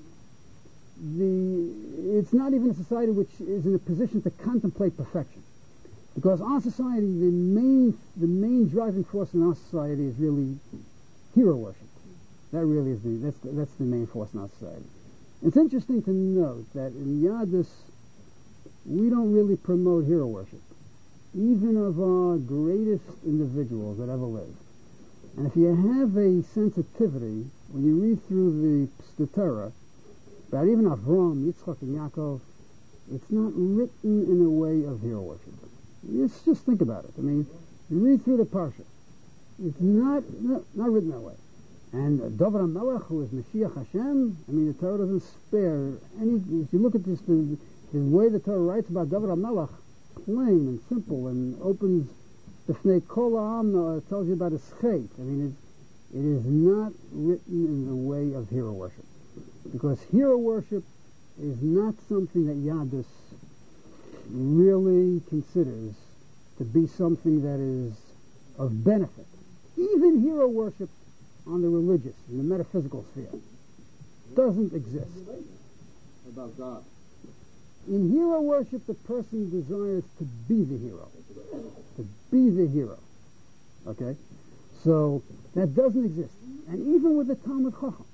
the it's not even a society which is in a position to contemplate perfection. Because our society, the main the main driving force in our society is really hero worship. That really is the that's the, that's the main force in our society. It's interesting to note that in Yadus we don't really promote hero worship, even of our greatest individuals that ever lived. And if you have a sensitivity when you read through the, the Torah about even Avram, Yitzchak, and Yaakov, it's not written in a way of hero worship. Just, just think about it. I mean, you read through the Parsha. It's not, not, not written that way. And uh, David HaMelech, who is Mashiach Hashem, I mean, the Torah doesn't spare any, if you look at this, the, the way the Torah writes about David HaMelech, plain and simple, and opens the Fnei Kol Ha'am, uh, tells you about his chait. I mean, it's, it is not written in the way of hero worship. Because hero worship is not something that Yadus really considers to be something that is of benefit. Even hero worship on the religious, in the metaphysical sphere, doesn't exist. About God. In hero worship, the person desires to be the hero. To be the hero. Okay? So, that doesn't exist. And even with the Talmud Chacham,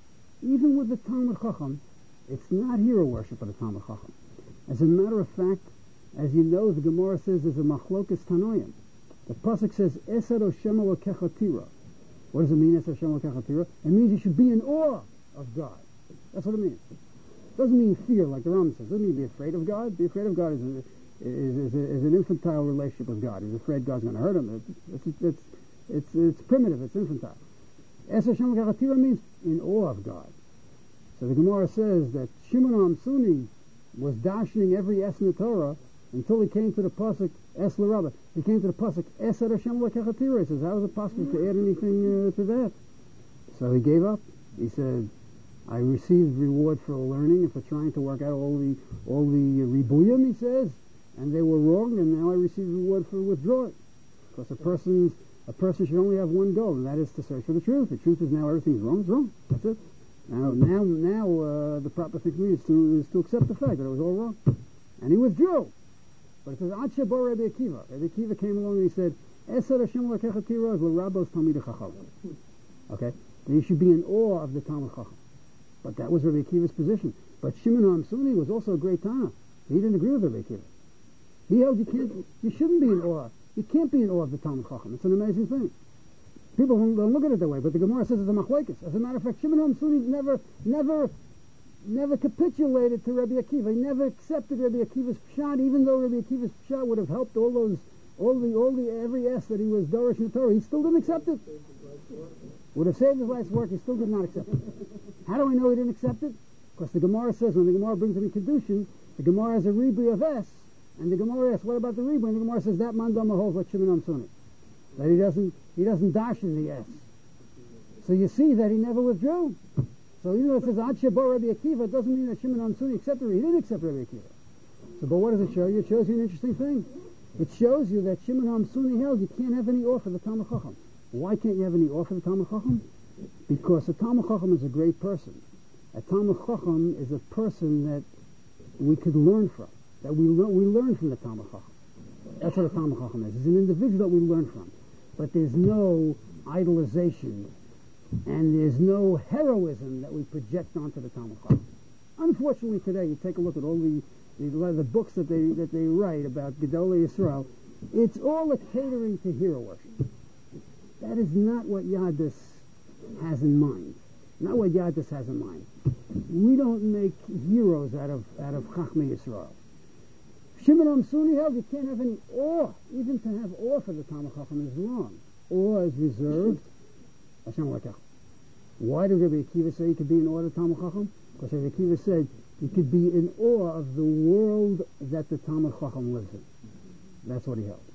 even with the Talmud Chacham, it's not hero worship of the Talmud Chacham. As a matter of fact, as you know, the Gemara says there's a machlokas tanoim. The pasuk says, Esed Hashem Elokecha tira. What does it mean, Esed Hashem Elokecha tira? It means you should be in awe of God. That's what it means. It doesn't mean fear, like the Rambam says. It doesn't mean be afraid of God. Be afraid of God is, a, is, is, a, is an infantile relationship with God. He's afraid God's going to hurt him. It's, it's, it's, it's, it's primitive. It's infantile. Esed Hashem Elokecha tira means in awe of God. So the Gemara says that Shimon HaMsuni was dashing every S in the Torah until he came to the pasuk Es l'Rabba. He came to the pasuk Esed Hashem Elokecha tira. He says, how is it possible to add anything uh, to that? So he gave up. He said, I received reward for learning and for trying to work out all the all the ribuyim, he says, and they were wrong, and now I receive reward for withdrawing. Because a person's a person should only have one goal, and that is to search for the truth. The truth is now everything's wrong. It's wrong. That's it. Now, now, now, uh, the proper thing for me is to is to accept the fact that it was all wrong, and he withdrew. But it says, Ad sheba Rabbi Akiva. Rabbi Akiva came along and he said, Esed Hashem Elokecha tira is l'Rabbos Talmidei Chacham. Okay, that you should be in awe of the Talmud Chacham. But that was Rabbi Akiva's position. But Shimon HaMsuni was also a great Tana. He didn't agree with Rabbi Akiva. He held you can't, you shouldn't be in awe. You can't be in awe of the Talmud Chacham. It's an amazing thing. People don't, don't look at it that way, but the Gemara says it's a machlekes. As a matter of fact, Shimon HaMsuni never, never, never capitulated to Rabbi Akiva. He never accepted Rabbi Akiva's pshat, even though Rabbi Akiva's pshat would have helped all those, all the, all the, every S that he was dorish in the Torah. He still didn't accept it. Would have saved his life's work. He still did not accept it. How do I know he didn't accept it? Because the Gemara says when the Gemara brings it in Kedushin, the Gemara has a ribui of S, and the Gemara asks, what about the ribui? And the Gemara says that man dama holds like Shimon HaMsuni. That he doesn't, he doesn't dash in the S. So you see that he never withdrew. So even though it says Ad sheba Rabbi Akiva, it doesn't mean that Shimon HaMsuni accepted it. He didn't accept Rabbi Akiva. So, but what does it show you? It shows you an interesting thing. It shows you that Shimon HaMsuni held you can't have any awe for the Talmud Chacham. Why can't you have any awe for the Talmud Chacham? Because a Talmud Chacham is a great person. A Talmud Chacham is a person that we could learn from. That we, le- we learn from the Talmud Chacham. That's what a Talmud Chacham is. It's an individual that we learn from. But there's no idolization and there's no heroism that we project onto the Talmud Chacham. Unfortunately today, you take a look at all the, the, the books that they, that they write about Gedolei Yisrael, it's all a catering to hero worship. That is not what Yadus has in mind. Not what Yadus has in mind. We don't make heroes out of out of Chachmei Yisrael. Shimon HaMsuni held you can't have any awe. Even to have awe for the Talmud Chacham is wrong. Awe is reserved. Hashem Elokecha. Why did Rabbi Akiva say you could be in awe of the Talmud Chacham? Because Rabbi Akiva said you could be in awe of the world that the Talmud Chacham lives in. That's what he held.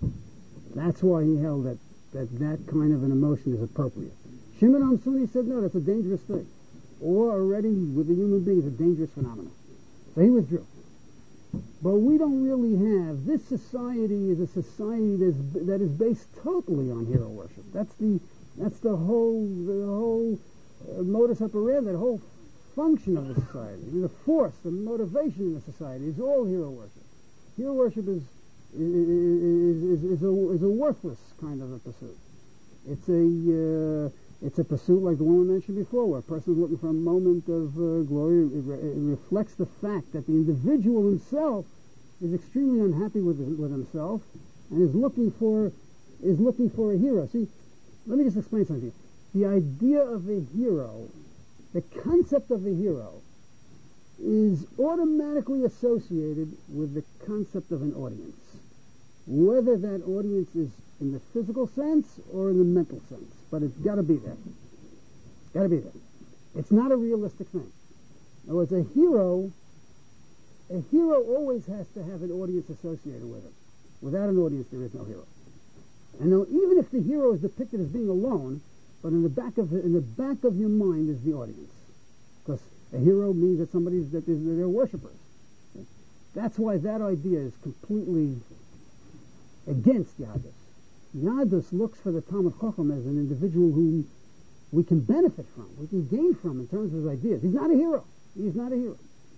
That's why he held that that that kind of an emotion is appropriate. Shimon HaMsuni said, no, that's a dangerous thing. Or already with a human being is a dangerous phenomenon. So he withdrew. But we don't really have, this society is a society that's, that is based totally on hero worship. That's the, that's the whole, the whole uh, modus operandi, the whole function of the society. I mean, the force, the motivation in the society is all hero worship. Hero worship is, is, is, is, a, is a worthless kind of a pursuit. It's a, uh, it's a pursuit like the one we mentioned before, where a person is looking for a moment of uh, glory. It, re- it reflects the fact that the individual himself is extremely unhappy with with himself and is looking for is looking for a hero. See, let me just explain something. The idea of a hero, the concept of a hero, is automatically associated with the concept of an audience, whether that audience is in the physical sense or in the mental sense. But it's got to be there. Got to be there. It's not a realistic thing. In other words, a hero, a hero always has to have an audience associated with it. Without an audience, there is no hero. And now, even if the hero is depicted as being alone, but in the back of the, in the back of your mind is the audience, because a hero means that somebody's that they're worshippers. That's why that idea is completely against Yadus. Yadus looks for the Talmid Chacham as an individual whom we can benefit from, we can gain from in terms of his ideas. He's not a hero. He's not a hero.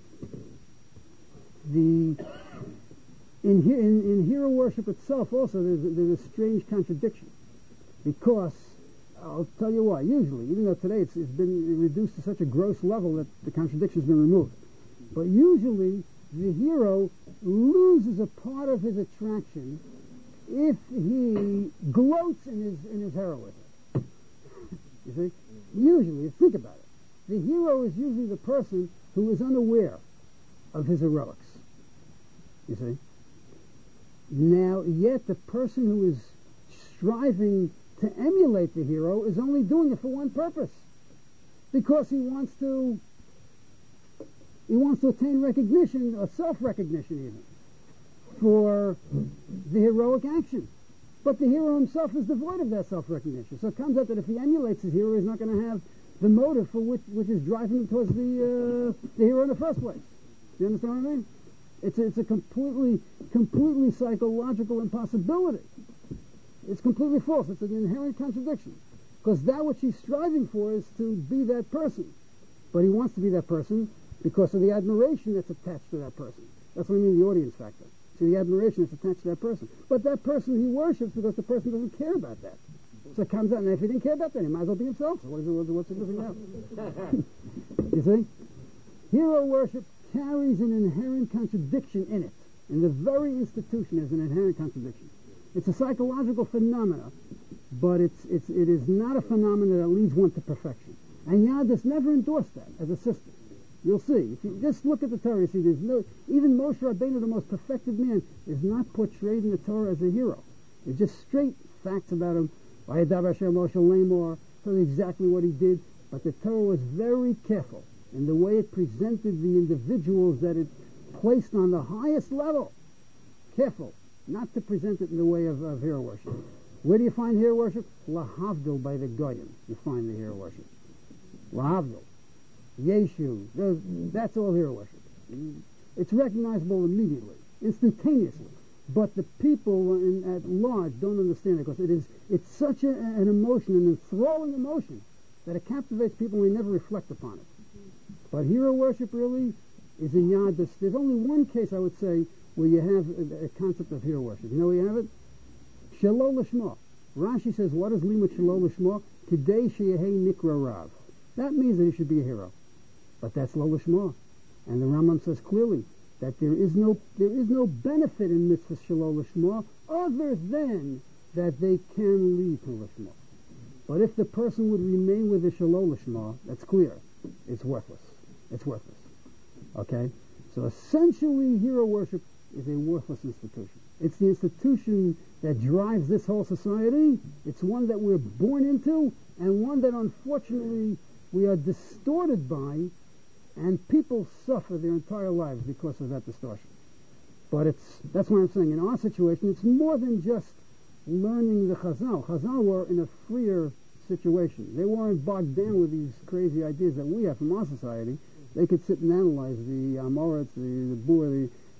The in, in, in hero worship itself also there's a, there's a strange contradiction, because I'll tell you why. Usually, even though today it's, it's been reduced to such a gross level that the contradiction's been removed, but usually the hero loses a part of his attraction if he gloats in his in his heroism. You see? Usually, think about it. The hero is usually the person who is unaware of his heroics. You see? Now, yet the person who is striving to emulate the hero is only doing it for one purpose, because he wants to he wants to attain recognition, or self-recognition even, for the heroic action. But the hero himself is devoid of that self-recognition. So it comes out that if he emulates his hero, he's not going to have the motive for which which is driving him towards the uh, the hero in the first place. Do you understand what I mean? It's a, it's a completely completely psychological impossibility. It's completely false. It's an inherent contradiction, because that which he's striving for is to be that person, but he wants to be that person because of the admiration that's attached to that person. That's what I mean, the audience factor. See, the admiration that's attached to that person. But that person he worships because the person doesn't care about that. So it comes out, and if he didn't care about that, he might as well be himself. So what is it, what's significant now? You see? Hero worship carries an inherent contradiction in it. And the very institution is an inherent contradiction. It's a psychological phenomena, but it's, it's, it is not a phenomenon that leads one to perfection. And Yadus never endorsed that as a system. You'll see. If you just look at the Torah, you see there's no, even Moshe Rabbeinu, the most perfected man, is not portrayed in the Torah as a hero. It's just straight facts about him. Vayadav Hashem Moshe Lemor, tells you exactly what he did. But the Torah was very careful in the way it presented the individuals that it placed on the highest level. Careful not to present it in the way of, of hero worship. Where do you find hero worship? Lahavdil, by the Goyim. You find the hero worship. Lahavdil. Yeshu, those, that's all hero worship. It's recognizable immediately, instantaneously. But the people in, at large don't understand it, because it is it's such a, an emotion, an enthralling emotion, that it captivates people and they never reflect upon it. But hero worship really is in Yadus. There's only one case, I would say, where you have a, a concept of hero worship. You know where you have it? Shalol Lishma. Rashi says, what is limud Shalol Lishma? Kidei sheyehei nikra rav. That means that he should be a hero. But that's lo lishma. And the Rambam says clearly that there is no there is no benefit in mitzvah shalol lishma other than that they can lead to lishma. But if the person would remain with the shalol lishma, that's clear. It's worthless. It's worthless. Okay? So essentially, hero worship is a worthless institution. It's the institution that drives this whole society. It's one that we're born into, and one that unfortunately we are distorted by, and people suffer their entire lives because of that distortion. But it's that's why I'm saying in our situation, it's more than just learning the Chazal. Chazal were in a freer situation. They weren't bogged down with these crazy ideas that we have from our society. They could sit and analyze the Amoritz, the, the Boer, the,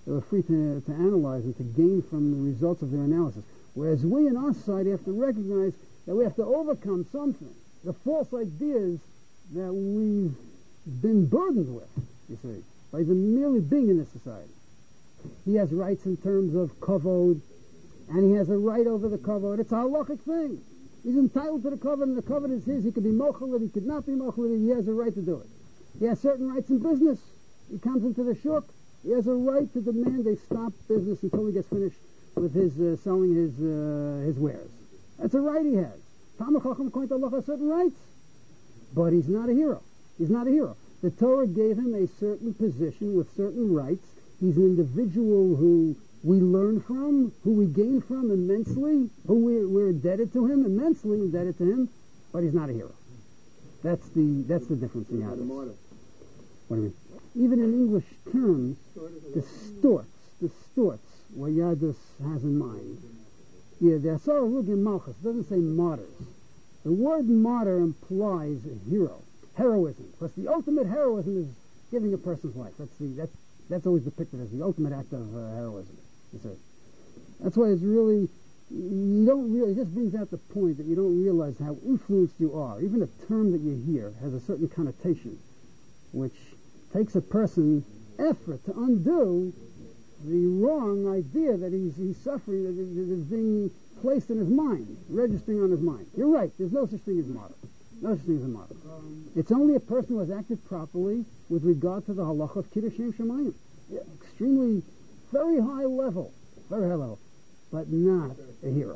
they were free to, to analyze and to gain from the results of their analysis. Whereas we in our society have to recognize that we have to overcome something, the false ideas that we've been burdened with, you see, by the merely being in this society. He has rights in terms of kavod, and he has a right over the kavod. It's a halachic thing. He's entitled to the kavod, and the kavod is his. He could be mochel it, he could not be mochel it, he has a right to do it. He has certain rights in business. He comes into the shuk, he has a right to demand they stop business until he gets finished with his uh, selling his uh, his wares. That's a right he has. Talmid Chacham, according to Allah, has certain rights. But he's not a hero. He's not a hero. The Torah gave him a certain position with certain rights. He's an individual who we learn from, who we gain from immensely, who we're, we're indebted to him, immensely indebted to him, but he's not a hero. That's the that's the difference in Yadus. What do you mean? Even in English terms, distorts, distorts what Yadus has in mind. Yeah, the Asar Rugim Malchus doesn't say martyrs. The word martyr implies a hero, heroism, because the ultimate heroism is giving a person's life. That's the that's that's always depicted as the ultimate act of uh, heroism. You see. That's why it's really, you don't really, it just brings out the point that you don't realize how influenced you are. Even a term that you hear has a certain connotation, which takes a person effort to undo the wrong idea that he's, he's suffering, that is, that is being placed in his mind, registering on his mind. You're right, there's no such thing as martyr. No such thing as a martyr. Um, it's only a person who has acted properly with regard to the halacha of Kiddush Shem Shemayim. Yeah, extremely, very high level, very high level, but not a hero.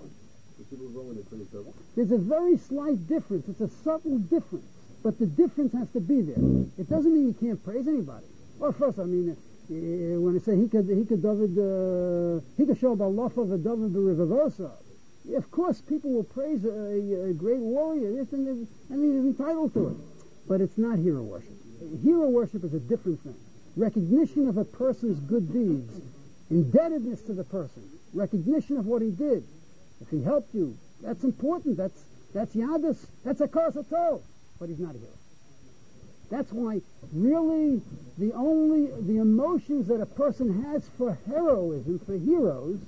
There's a very slight difference. It's a subtle difference, but the difference has to be there. It doesn't mean you can't praise anybody. Well, first, I mean, uh, when I say he could, he could David, uh, he could show Allah for the David Berivavosa. Of course, people will praise a, a, a great warrior, yes, and, and he's entitled to it. But it's not hero worship. Hero worship is a different thing. Recognition of a person's good deeds, indebtedness to the person, recognition of what he did. If he helped you, that's important. That's that's Yadus. That's a Kosato. But he's not a hero. That's why, really, the only the emotions that a person has for heroism, for heroes,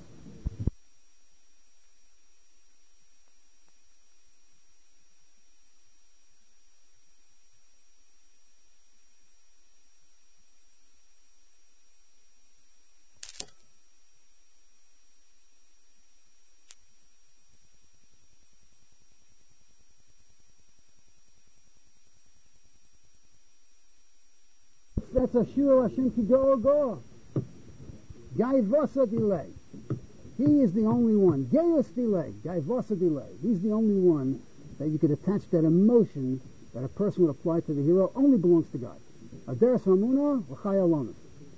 that's a shur Hashem ki go go. Gai vosa delay. He is the only one. Gaius delay. Gai vosa delay. He's the only one that you could attach that emotion that a person would apply to the hero. Only belongs to God. Aderes Ramuna v'chaya alonis.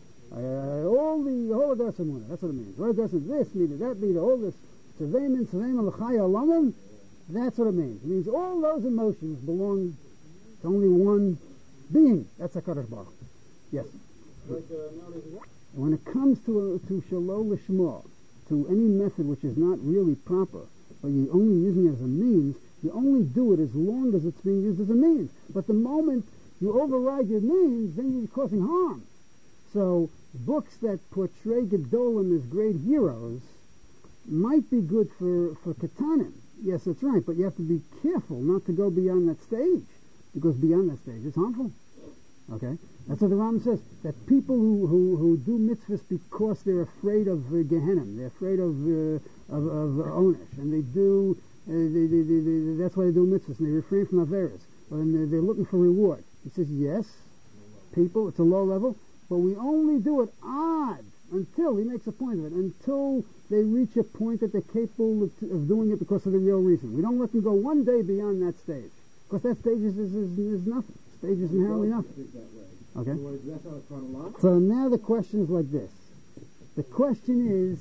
All the whole Aderes Ramuna. That's what it means. What Aderes this meter, that meter, all this tzeveimin tzeveimin v'chaya alonim. That's what it means. It means all those emotions belong to only one being. That's HaKadosh Baruch Hu. Yes. Like, uh, when it comes to to shalom lishma, to any method which is not really proper, but you're only using it as a means, you only do it as long as it's being used as a means. But the moment you override your means, then you're causing harm. So books that portray Gedolim as great heroes might be good for, for Katanim. Yes, that's right, but you have to be careful not to go beyond that stage, because beyond that stage it's harmful. Okay? That's what the Ram says, that people who, who, who do mitzvahs because they're afraid of uh, Gehenna, they're afraid of uh, of, of uh, Onesh, and they do, uh, they, they, they, they, that's why they do mitzvahs, and they refrain from Averis, and they're, they're looking for reward. He says, yes, people, it's a low level, but we only do it odd, until, he makes a point of it, until they reach a point that they're capable of, of doing it because of the real reason. We don't let them go one day beyond that stage, because that stage is, is, is, is nothing. Stage is inherently nothing. Okay? So now the question is like this. The question is,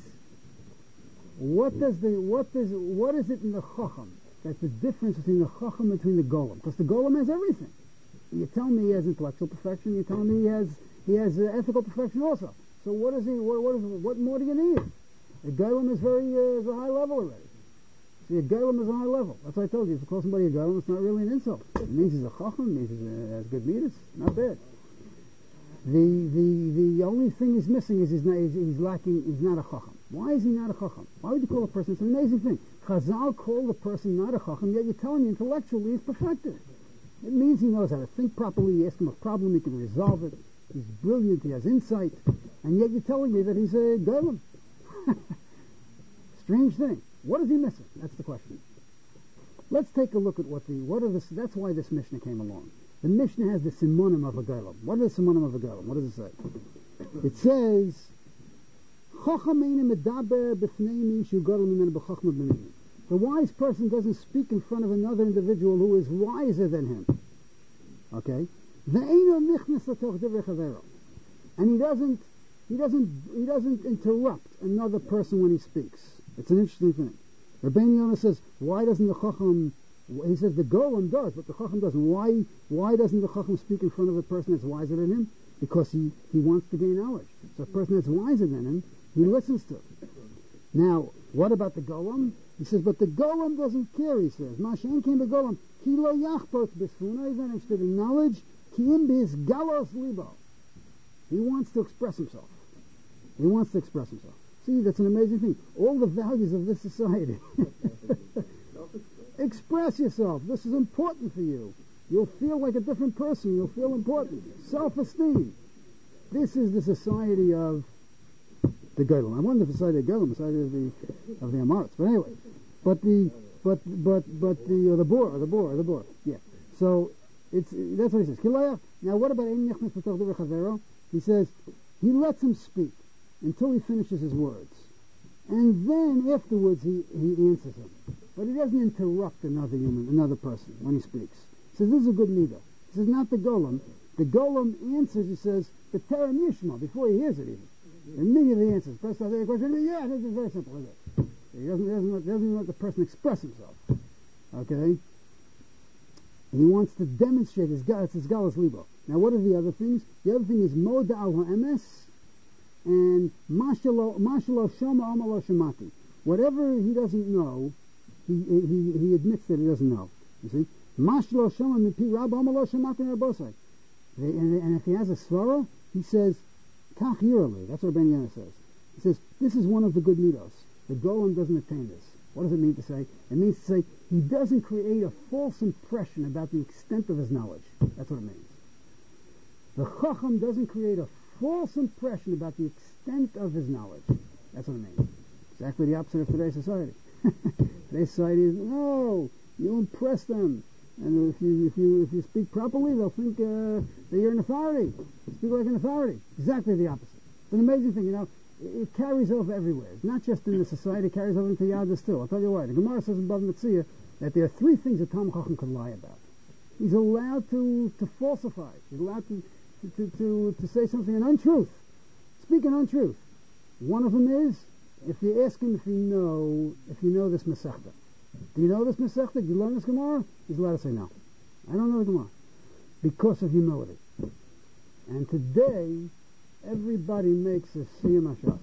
what does the what does what is it in the Chacham that's the difference between the Chacham and between the Golem? Because the Golem has everything. You tell me he has intellectual perfection. You tell me he has he has uh, ethical perfection also. So what is he? What, what is what more do you need? The Golem is very uh, is a high level already. See, a Golem is a high level. That's why I told you. If you call somebody a Golem, it's not really an insult. It means he's a Chacham. It means he has good meters. Not bad. The, the, the only thing he's missing is he's, not, he's, he's lacking, he's not a chacham. Why is he not a chacham? Why would you call a person? It's an amazing thing. Chazal call the person not a chacham, yet you're telling me intellectually he's perfected. It means he knows how to think properly. You ask him a problem, he can resolve it. He's brilliant, he has insight. And yet you're telling me that he's a golem. Strange thing. What is he missing? That's the question. Let's take a look at what the, what are the, that's why this Mishnah came along. The Mishnah has the simonim of a golem. What are the simonim of a golem? What does it say? It says, the wise person doesn't speak in front of another individual who is wiser than him. Okay? And he doesn't, he doesn't, he doesn't interrupt another person when he speaks. It's an interesting thing. Rabbeinu Yonah says, why doesn't the Chacham, he says the Golem does, but the Chacham doesn't. Why Why doesn't the Chacham speak in front of a person that's wiser than him? Because he, he wants to gain knowledge. So a person that's wiser than him, he listens to. Now, what about the Golem? He says, but the Golem doesn't care, he says. Mashen came the Golem. Ki lo yachpot b'sfuna, he's not interested in knowledge. Ki im bis galos libo. He wants to express himself. He wants to express himself. See, that's an amazing thing. All the values of this society. Express yourself. This is important for you. You'll feel like a different person. You'll feel important. Self-esteem. This is the society of the Gödel. I wonder if the society of the Gödel, the society of the of the Amarats. But anyway, but the but but but the or the boar, or the boar, or the boar. Yeah. So it's that's what he says. Kilaya. Now, what about Ein Nichnas B'Toch Divrei Chavero? He says he lets him speak until he finishes his words, and then afterwards he, he answers him. But he doesn't interrupt another human, another person when he speaks. He says this is a good midah. He says not the golem. The golem answers. He says the Terem Yishma before he hears it even. Immediately answers. The person asks a question. Yeah, this is very simple, is it? He doesn't doesn't let, doesn't let the person express himself. Okay. He wants to demonstrate his it's his galus libo. Now, what are the other things? The other thing is moda al ha'emes and mashalo mashalo shoma amalo shemati. Whatever he doesn't know, he he he admits that he doesn't know. You see, mashalo shoma mipi rab amalo shemati rabosai. And if he has a svara, he says kach yirali. That's what Ben Yana says. He says this is one of the good midos. The golem doesn't attain this. What does it mean to say? It means to say he doesn't create a false impression about the extent of his knowledge. That's what it means. The Chacham doesn't create a false impression about the extent of his knowledge. That's what it means. Exactly the opposite of today's society. Today's society is, no, you impress them. And if you if you if you speak properly, they'll think uh, that you're an authority. Speak like an authority. Exactly the opposite. It's an amazing thing, you know. It carries over everywhere. It's not just in the society, it carries over into Yadus too. I'll tell you why. The Gemara says in Bava Metzia that there are three things that Talmid Chacham can lie about. He's allowed to, to falsify. He's allowed to, to, to, to say something an untruth. Speak an untruth. One of them is, if you ask him if you know, if you know this Masechta. Do you know this Masechta? Did you learn this Gemara? He's allowed to say no. I don't know the Gemara. Because of humility. And today, everybody makes a siyum hashas.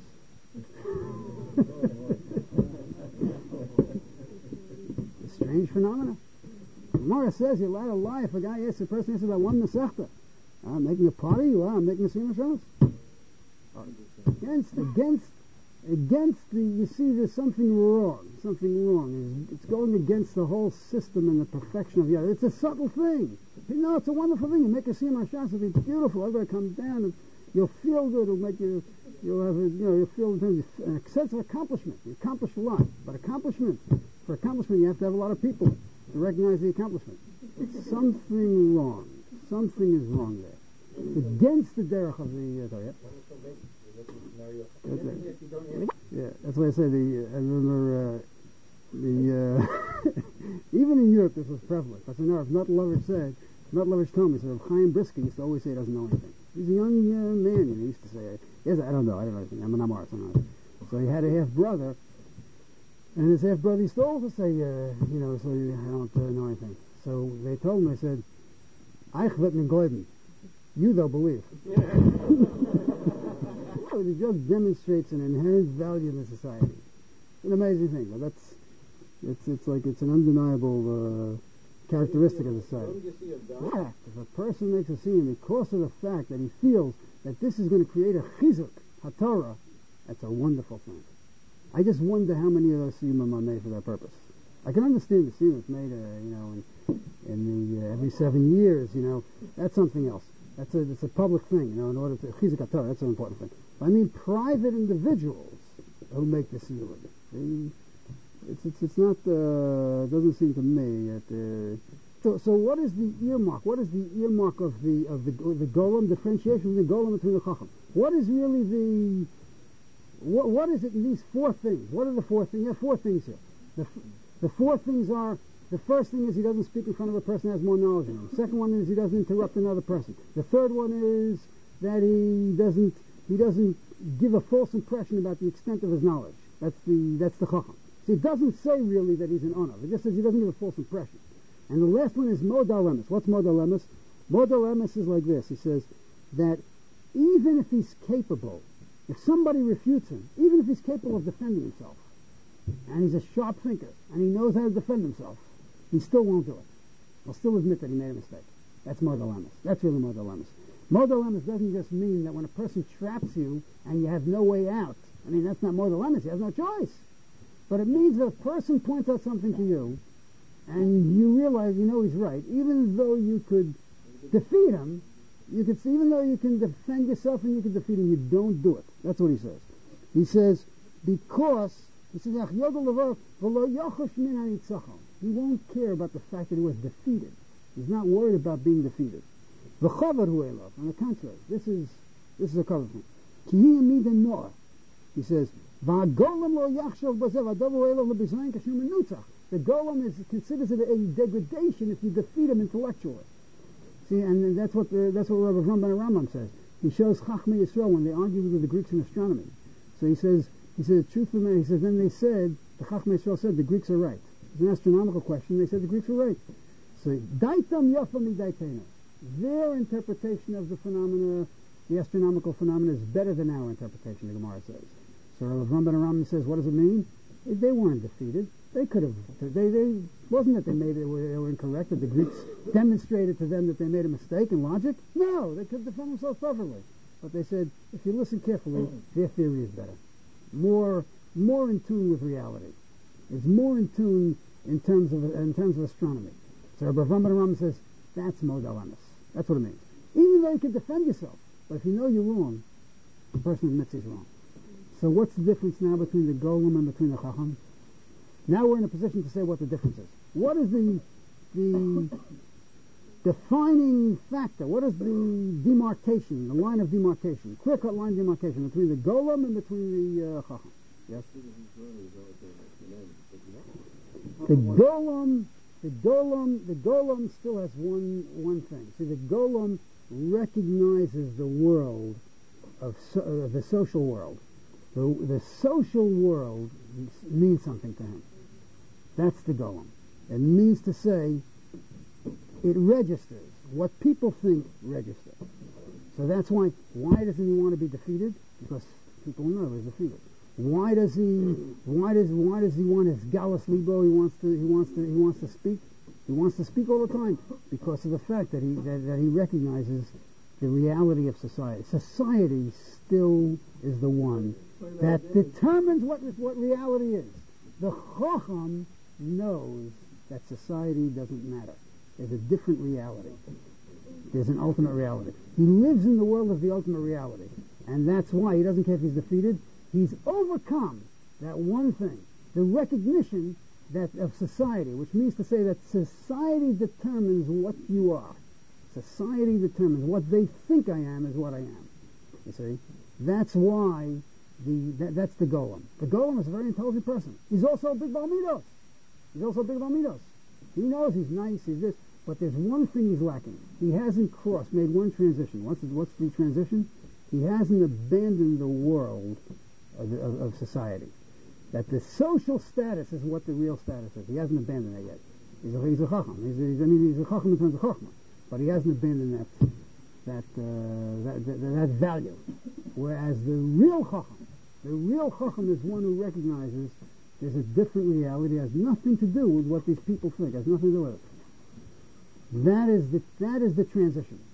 A strange phenomenon. Gemara says you're allowed to lie if a guy asks a person asks about one masechta. I'm making a party. Well, I'm making a siyum hashas. Against, against, against the. You see, there's something wrong. Something wrong. It's, it's going against the whole system and the perfection of the other. It's a subtle thing. You know, it's a wonderful thing. You make a siyum hashas. It'll be beautiful. Everybody comes down and. You'll feel good. It'll make you. You'll have. A, you know. You'll feel in terms of a sense of accomplishment. You accomplish a lot, but accomplishment for accomplishment, you have to have a lot of people to recognize the accomplishment. It's something wrong. Something is wrong there. It's against the derech of the. Uh, sorry, yeah. Yeah, that's why I say the. I remember uh, the. Uh, even in Europe, this was prevalent. But in Europe, not Lovich said. Not Lovich told me. So Chaim Brisky used to always say he doesn't know anything. He's a young uh, man, and he used to say, yes, I don't know, I don't know anything, I'm an Amar, so, so he had a half-brother, and his half-brother used to also say, uh, you know, so I don't uh, know anything. So they told him, they said, Eich wird min gläuben. You, though, believe. So it just demonstrates an inherent value in the society. It's an amazing thing, but that's, it's, it's like, it's an undeniable, uh, characteristic of the society. Yeah, if a person makes a scene because of the fact that he feels that this is going to create a chizuk, haTorah, that's a wonderful thing. I just wonder how many of those siyumim are made for that purpose. I can understand the siyum that's made, uh, you know, in, in the uh, every seven years, you know, that's something else. That's a it's a public thing, you know. In order to chizuk haTorah, that's an important thing. But I mean, private individuals who make the siyum. They, it's it's it's not uh, doesn't seem to me that. Uh, so so what is the earmark? What is the earmark of the of the the golem differentiation of the golem between the chacham? What is really the what what is it in these four things? What are the four things? You have four things here. The the four things are. The first thing is he doesn't speak in front of a person who has more knowledge than him. The second one is he doesn't interrupt another person. The third one is that he doesn't he doesn't give a false impression about the extent of his knowledge. That's the that's the chacham. See, it doesn't say really that he's an onav. It just says he doesn't give a false impression. And the last one is modal emes. What's modal emes? Modal emes is like this. He says that even if he's capable, if somebody refutes him, even if he's capable of defending himself, and he's a sharp thinker, and he knows how to defend himself, he still won't do it. He'll still admit that he made a mistake. That's modal emes. That's really modal emes. Modal emes doesn't just mean that when a person traps you and you have no way out. I mean, that's not modal emes. He has no choice. But it means that a person points out something to you, and you realize, you know, he's right. Even though you could defeat him, you could see, even though you can defend yourself and you can defeat him, you don't do it. That's what he says. He says, because, he says, he won't care about the fact that he was defeated. He's not worried about being defeated. On the contrary, this is this is a cover thing. He says, the golem is considers it a degradation if you defeat him intellectually. See, and that's what the, that's what Rabbi Avram ben Rambam says. He shows Chachmei Yisrael when they argued with the Greeks in astronomy. So he says, he says, truth of the matter, he says, then they said, the Chachmei Yisrael said the Greeks are right. It's an astronomical question. They said the Greeks were right. So daitam yafa midaitena. Their interpretation of the phenomena, the astronomical phenomena, is better than our interpretation. The Gemara says. So Rav Avram ben Aram says, what does it mean? They weren't defeated. They could have. They they wasn't that they made it. They were, they were incorrect. That the Greeks demonstrated to them that they made a mistake in logic. No, they could defend themselves perfectly. But they said, if you listen carefully, their theory is better, more more in tune with reality. It's more in tune in terms of in terms of astronomy. So Rav Avram ben Aram says that's modal emes. That's what it means. Even though you can defend yourself, but if you know you're wrong, the person admits he's wrong. So what's the difference now between the golem and between the chacham? Now we're in a position to say what the difference is. What is the the defining factor? What is the demarcation, the line of demarcation, clear-cut line of demarcation between the golem and between the uh, chacham? Yes? The golem, the golem, the golem still has one one thing. See, the golem recognizes the world of so, uh, the social world. The, the social world means something to him. That's the golem. It means to say, it registers. What people think registers. So that's why, why doesn't he want to be defeated? Because people know he's defeated. Why does he, why does, why does he want his galus libo? He wants to, he wants to, he wants to speak. He wants to speak all the time because of the fact that he, that, that he recognizes the reality of society. Society still is the one that determines what what reality is. The Chacham knows that society doesn't matter. There's a different reality. There's an ultimate reality. He lives in the world of the ultimate reality. And that's why he doesn't care if he's defeated. He's overcome that one thing, the recognition that of society, which means to say that society determines what you are. Society determines what they think I am is what I am. You see? That's why the that, that's the golem. The golem is a very intelligent person. He's also a big balmidos. He's also a big balmidos. He knows he's nice, he's this, but there's one thing he's lacking. He hasn't crossed, made one transition. What's the, what's the transition? He hasn't abandoned the world of, the, of, of society. That the social status is what the real status is. He hasn't abandoned it yet. He's a, he's a chacham. He's a, I mean, he's a chacham in terms of chachma. But he hasn't abandoned that that, uh, that, that that value. Whereas the real chacham, the real chacham is one who recognizes there's a different reality. It has nothing to do with what these people think. It has nothing to do with it. That is the that is the transition.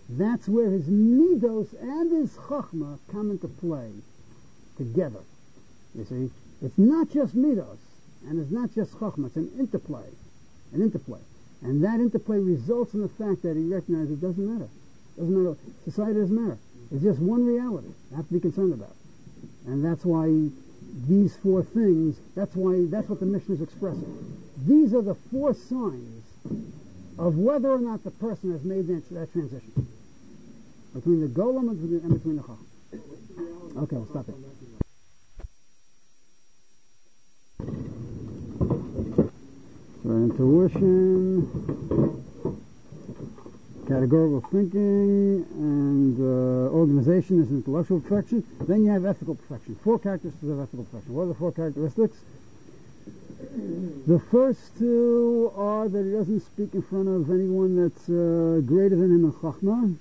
That's where his midos and his chachma come into play together. You see, it's not just midos, and it's not just chachma, it's an interplay, an interplay. And that interplay results in the fact that he recognizes it doesn't matter. It doesn't matter. Society doesn't matter. It's just one reality I have to be concerned about. And that's why these four things, that's why, that's what the Mishnah is expressing. These are the four signs of whether or not the person has made that, that transition. Between the golem and between, and between the chacham. Okay, we'll stop it. So intuition, categorical thinking, and uh, organization is intellectual perfection. Then you have ethical perfection. Four characteristics of ethical perfection. What are the four characteristics? The first two are that he doesn't speak in front of anyone that's uh, greater than him in chachma,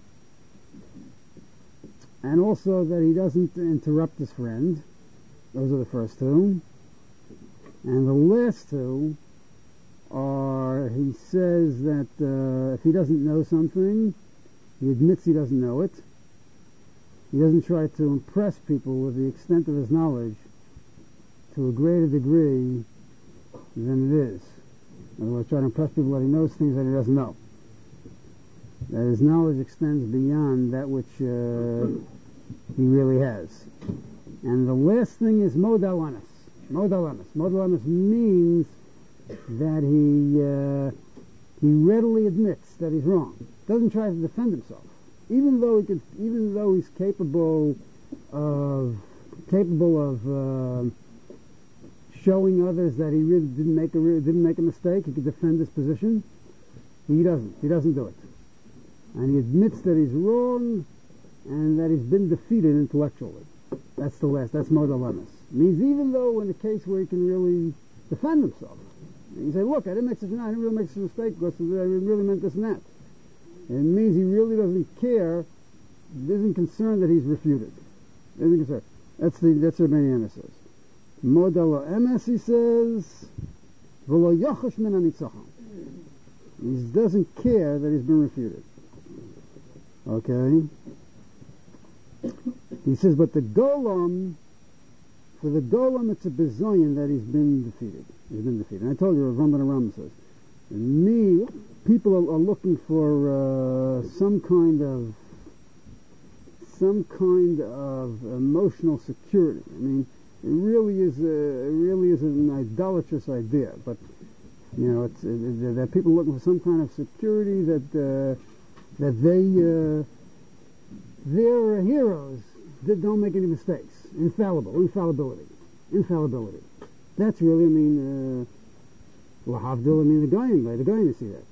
and also that he doesn't interrupt his friend. Those are the first two. And the last two are, he says that uh, if he doesn't know something, he admits he doesn't know it. He doesn't try to impress people with the extent of his knowledge to a greater degree than it is. In other words, try to impress people that he knows things that he doesn't know. That his knowledge extends beyond that which uh, he really has. And the last thing is modalanis. Modalanis. Modalanis means that he uh, he readily admits that he's wrong. Doesn't try to defend himself, even though he could, even though he's capable of capable of uh, showing others that he really didn't make a didn't make a mistake. He could defend his position. He doesn't. He doesn't do it, and he admits that he's wrong and that he's been defeated intellectually. That's the last. That's modalanis. Means even though in a case where he can really defend himself. You say, look, I didn't make such a, I didn't really make such a mistake because I really meant this and that. And it means he really doesn't care, isn't concerned that he's refuted. Isn't concerned. That's the, that's what Rabbeinu says. Modalo emes, he says, v'lo yochash min hanitzachon. He doesn't care that he's been refuted. Okay? He says, but the golem, for the golem, it's a bizoyan that he's been defeated. He's been defeated. And I told you, Rav Ramban Aram says, me, people are, are looking for uh, some kind of, some kind of emotional security. I mean, it really is, a, it really is an idolatrous idea. But you know, it's uh, that people are looking for some kind of security that uh, that they uh, their heroes that don't make any mistakes. Infallible, infallibility, infallibility. That's really, I mean, lahavdil, uh, I mean, the Goyim, the Goyim, you see that.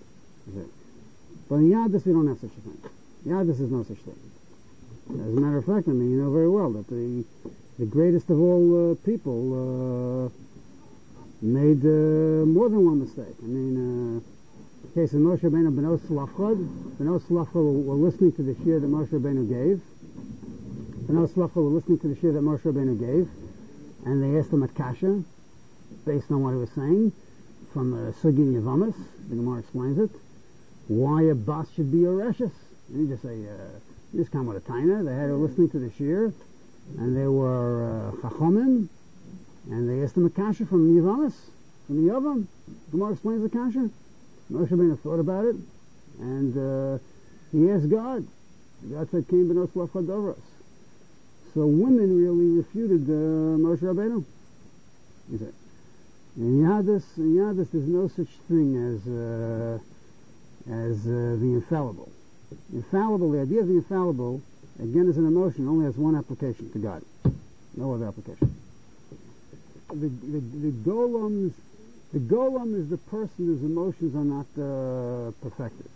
But in Yadis, we don't have such a thing. Yadis is no such thing. As a matter of fact, I mean, you know very well that the the greatest of all uh, people uh, made uh, more than one mistake. I mean, uh, the case of Moshe Rabbeinu B'nai Slafchad, B'nai Slafchad were, were listening to the shir that Moshe Rabbeinu gave. B'nai Slafchad were listening to the shir that Moshe Rabbeinu gave, and they asked him at Kasha, based on what he was saying, from uh, Sugi and Yavamis, the Gemara explains it, why a boss should be a reshus. And he just say, uh, he just come with a taina. They had her listening to the shir, and they were uh, chachomim, and they asked him a kasha from Yavamis, from the Yavam. Gemara explains the kasha. Moshe Rabbeinu thought about it, and uh, he asked God. God said, "Kain b'nos lafchad dovros." So women really refuted uh, Moshe Rabbeinu. He said, in Yadis, in Yadis, there's no such thing as uh, as uh, the infallible. Infallible, the idea of the infallible, again, is an emotion, only has one application to God. No other application. The, the, the golems, the golem is the person whose emotions are not uh, perfected.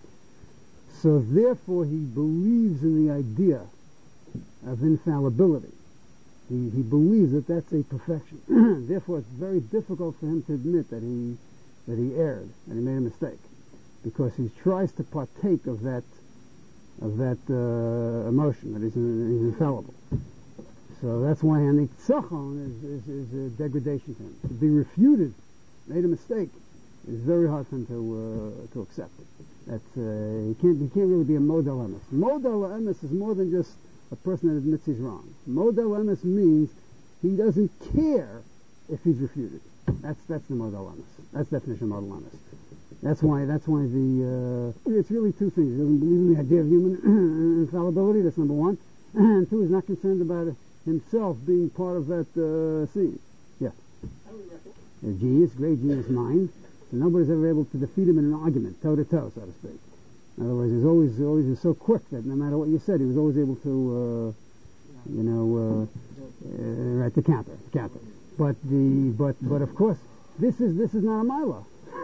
So therefore he believes in the idea of infallibility. He, he believes that that's a perfection. Therefore it's very difficult for him to admit that he that he erred, that he made a mistake, because he tries to partake of that of that uh, emotion, that he's, he's infallible. So that's why Hanitzachon is, is, is a degradation to him. To be refuted, made a mistake, It's very hard for him to uh, to accept it. That's uh, he can't he can't really be a model emes. Model emes is more than just a person that admits he's wrong. Model emes means he doesn't care if he's refuted. That's that's the model emes. That's the definition of model emes. That's why that's why the uh, it's really two things. He doesn't believe in the idea of human infallibility. That's number one. And two, he's not concerned about himself being part of that uh, scene. Yeah. A genius, great genius mind. So nobody's ever able to defeat him in an argument, toe to toe, so to speak. In other words, he's always always was so quick that no matter what you said, he was always able to, uh, you know, uh, uh, right, to counter, counter. But the but but of course, this is this is not a mila.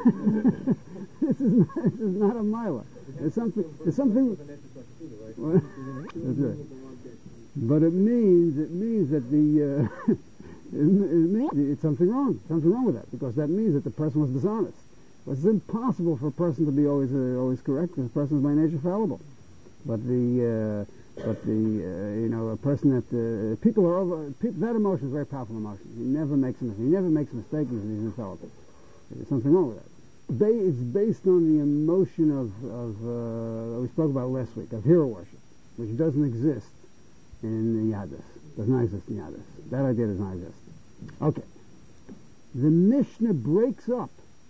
this is not, this is not a mila. There's something. There's something. Well, that's right. But it means it means that the. Uh, It means it's something wrong. Something wrong with that, because that means that the person was dishonest. But it's impossible for a person to be always uh, always correct, because a person is by nature fallible. But the uh, but the uh, you know a person that uh, people are over people, that emotion is a very powerful emotion. He never makes a mistake. He never makes a mistake because he's infallible. There's something wrong with that. Ba- it's based on the emotion of of uh, we spoke about last week, of hero worship, which doesn't exist in the Yadus. Does not exist in Yadus. That idea does not exist. Okay. The Mishnah breaks up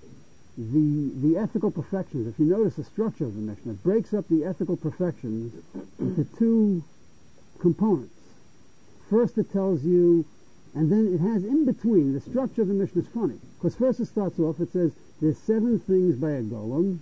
the the ethical perfections. If you notice the structure of the Mishnah, it breaks up the ethical perfections into two components. First it tells you, and then it has in between, the structure of the Mishnah is funny. Because first it starts off, it says, there's seven things by a golem,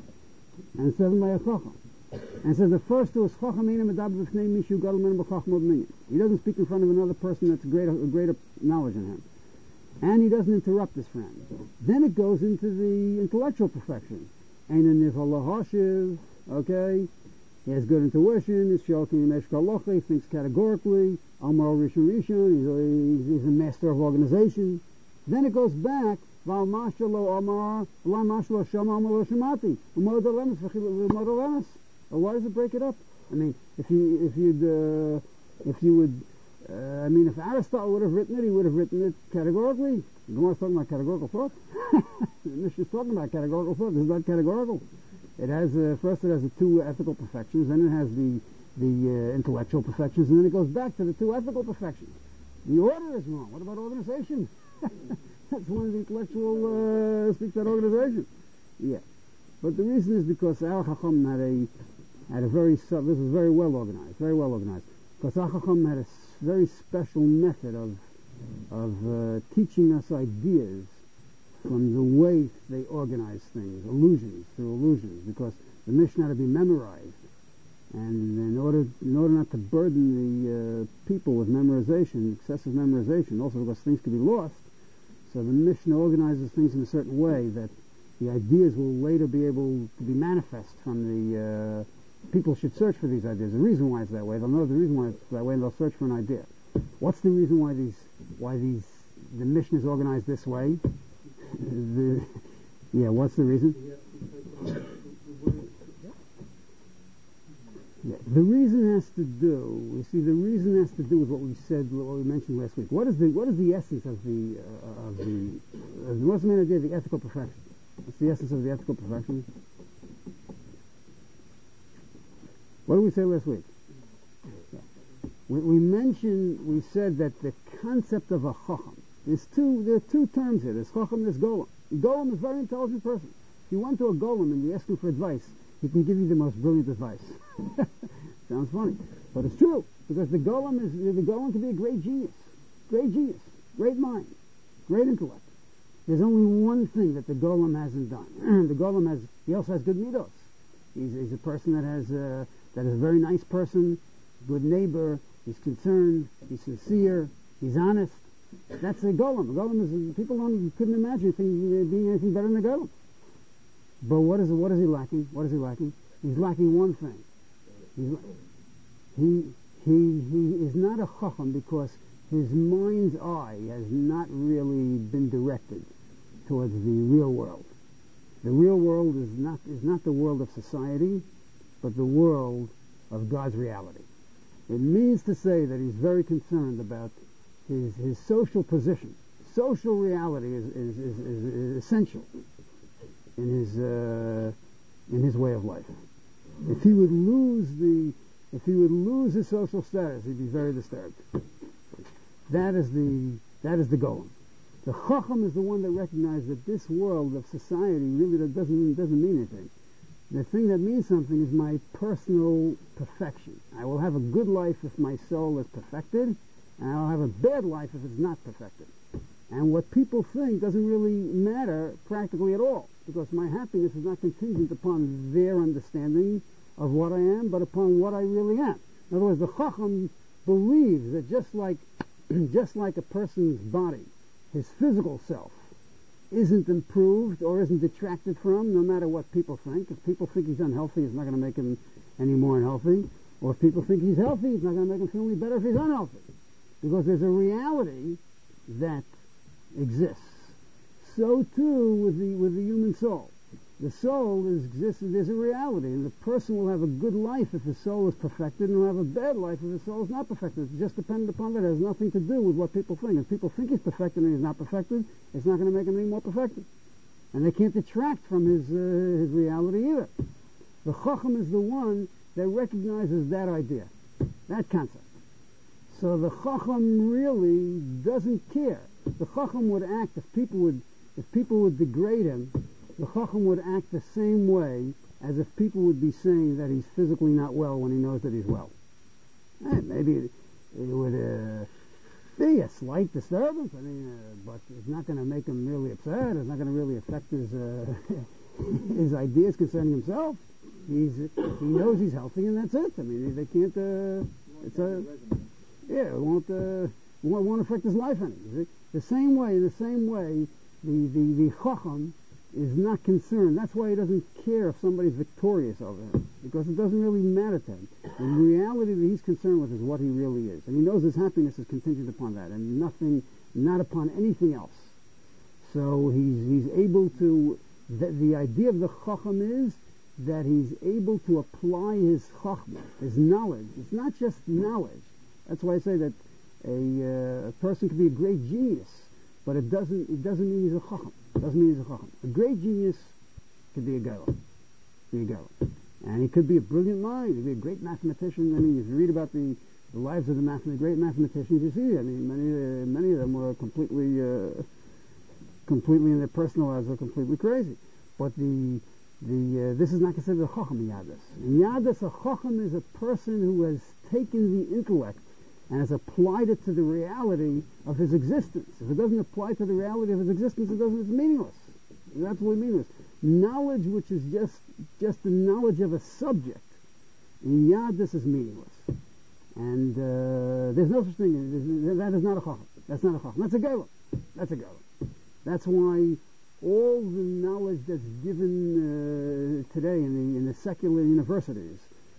and seven by a chacham. And says the first two is chacham eina medaber b'fnei mishu gadol menu b'chacham od minyan. He doesn't speak in front of another person that's greater, greater knowledge than him, and he doesn't interrupt his friend. Then it goes into the intellectual perfection. And in the okay, he has good intuition. He's shokin meshkalocha. He thinks categorically. Amar rishon rishon. He's, he's a master of organization. Then it goes back. Val mashalo amar v'la mashalo shama amar lo shemati. U'mod alemes v'chil u'mod alemes. Well, why does it break it up? I mean, if you if you'd uh, if you would, uh, I mean, if Aristotle would have written it, he would have written it categorically. The Gemara's talking about categorical thought. The Mishnah's talking about categorical thought. This is not categorical. It has uh, first it has the two ethical perfections, then it has the the uh, intellectual perfections, and then it goes back to the two ethical perfections. The order is wrong. What about organization? That's one of the intellectual uh, speaks about organization. Yeah, but the reason is because our Chacham had a had a very, this was very well organized, very well organized. Because our Chacham had a very special method of of uh, teaching us ideas from the way they organize things, allusions through allusions, because the Mishnah had to be memorized. And in order in order not to burden the uh, people with memorization, excessive memorization, also because things could be lost, so the Mishnah organizes things in a certain way that the ideas will later be able to be manifest from the... Uh, people should search for these ideas. The reason why it's that way, they'll know the reason why it's that way, and they'll search for an idea. What's the reason why these, why these, the Mishnah is organized this way? the, yeah, what's the reason? Yeah, the reason has to do, you see, the reason has to do with what we said, what we mentioned last week. What is the, what is the essence of the, uh, of the, uh, what's the main idea of the ethical perfection? What's the essence of the ethical perfection? What did we say last week? Yeah. We, we mentioned, we said that the concept of a chacham, there's two, there are two terms here. There's chacham, there's golem. The golem is a very intelligent person. If you went to a golem and you ask him for advice, he can give you the most brilliant advice. Sounds funny, but it's true, because the golem is, the golem can be a great genius, great genius, great mind, great intellect. There's only one thing that the golem hasn't done. The golem has, he also has good midos. He's, he's a person that has, uh, that is a very nice person, good neighbor, he's concerned, he's sincere, he's honest. That's a golem. A golem is, people don't, couldn't imagine anything, being anything better than a golem. But what is, what is he lacking? What is he lacking? He's lacking one thing. He's, he, he, he is not a chacham because his mind's eye has not really been directed towards the real world. The real world is not, is not the world of society, but the world of God's reality. It means to say that he's very concerned about his, his social position. Social reality is, is, is, is, is essential. in his uh, in his way of life. If he would lose the if he would lose his social status, he'd be very disturbed. That is the that is the goal. The Chacham is the one that recognizes that this world of society really doesn't doesn't mean anything. The thing that means something is my personal perfection. I will have a good life if my soul is perfected, and I'll have a bad life if it's not perfected. And what people think doesn't really matter practically at all, because my happiness is not contingent upon their understanding of what I am, but upon what I really am. In other words, the Chacham believes that just like just like a person's body, his physical self, isn't improved or isn't detracted from, no matter what people think. If people think he's unhealthy, it's not going to make him any more unhealthy. Or if people think he's healthy, it's not going to make him feel any better if he's unhealthy. Because there's a reality that exists. So too with the with the human soul. The soul is exists. There's a reality, and the person will have a good life if his soul is perfected, and will have a bad life if his soul is not perfected. It's just dependent upon that. It has nothing to do with what people think. If people think he's perfected and he's not perfected, it's not going to make him any more perfected, and they can't detract from his uh, his reality either. The Chacham is the one that recognizes that idea, that concept. So the Chacham really doesn't care. The Chacham would act if people would if people would degrade him. The Chacham would act the same way as if people would be saying that he's physically not well when he knows that he's well. Eh, maybe it, it would uh, be a slight disturbance, I mean, uh, but it's not going to make him really upset. It's not going to really affect his uh, his ideas concerning himself. He's he knows he's healthy, and that's it. I mean, they can't. Uh, it's a yeah, it won't uh, won't, won't affect his life any. The same way, in the same way, the the the Chacham is not concerned. That's why he doesn't care if somebody's victorious over him, because it doesn't really matter to him. The reality that he's concerned with is what he really is, and he knows his happiness is contingent upon that, and nothing, not upon anything else. So he's he's able to. The, the idea of the Chacham is that he's able to apply his Chachma, his knowledge. It's not just knowledge. That's why I say that a, uh, a person can be a great genius, but it doesn't it doesn't mean he's a Chacham. It doesn't mean he's a Chacham. A great genius could be a Gaon. Be a Gaon. And he could be a brilliant mind. He could be a great mathematician. I mean, if you read about the, the lives of the math- great mathematicians, you see, I mean, many uh, many of them were completely, uh, completely in their personal lives were completely crazy. But the the uh, this is not considered a Chacham in Yadus. In Yadus, a Chacham is a person who has taken the intellect and has applied it to the reality of his existence. If it doesn't apply to the reality of his existence, it doesn't. It's meaningless. It's absolutely meaningless. Knowledge, which is just just the knowledge of a subject, in Yadus is meaningless. And uh, there's no such thing. That is not a Chacham. That's not a Chacham. That's a Gaon. That's a Gaon. That's why all the knowledge that's given uh, today in the in the secular universities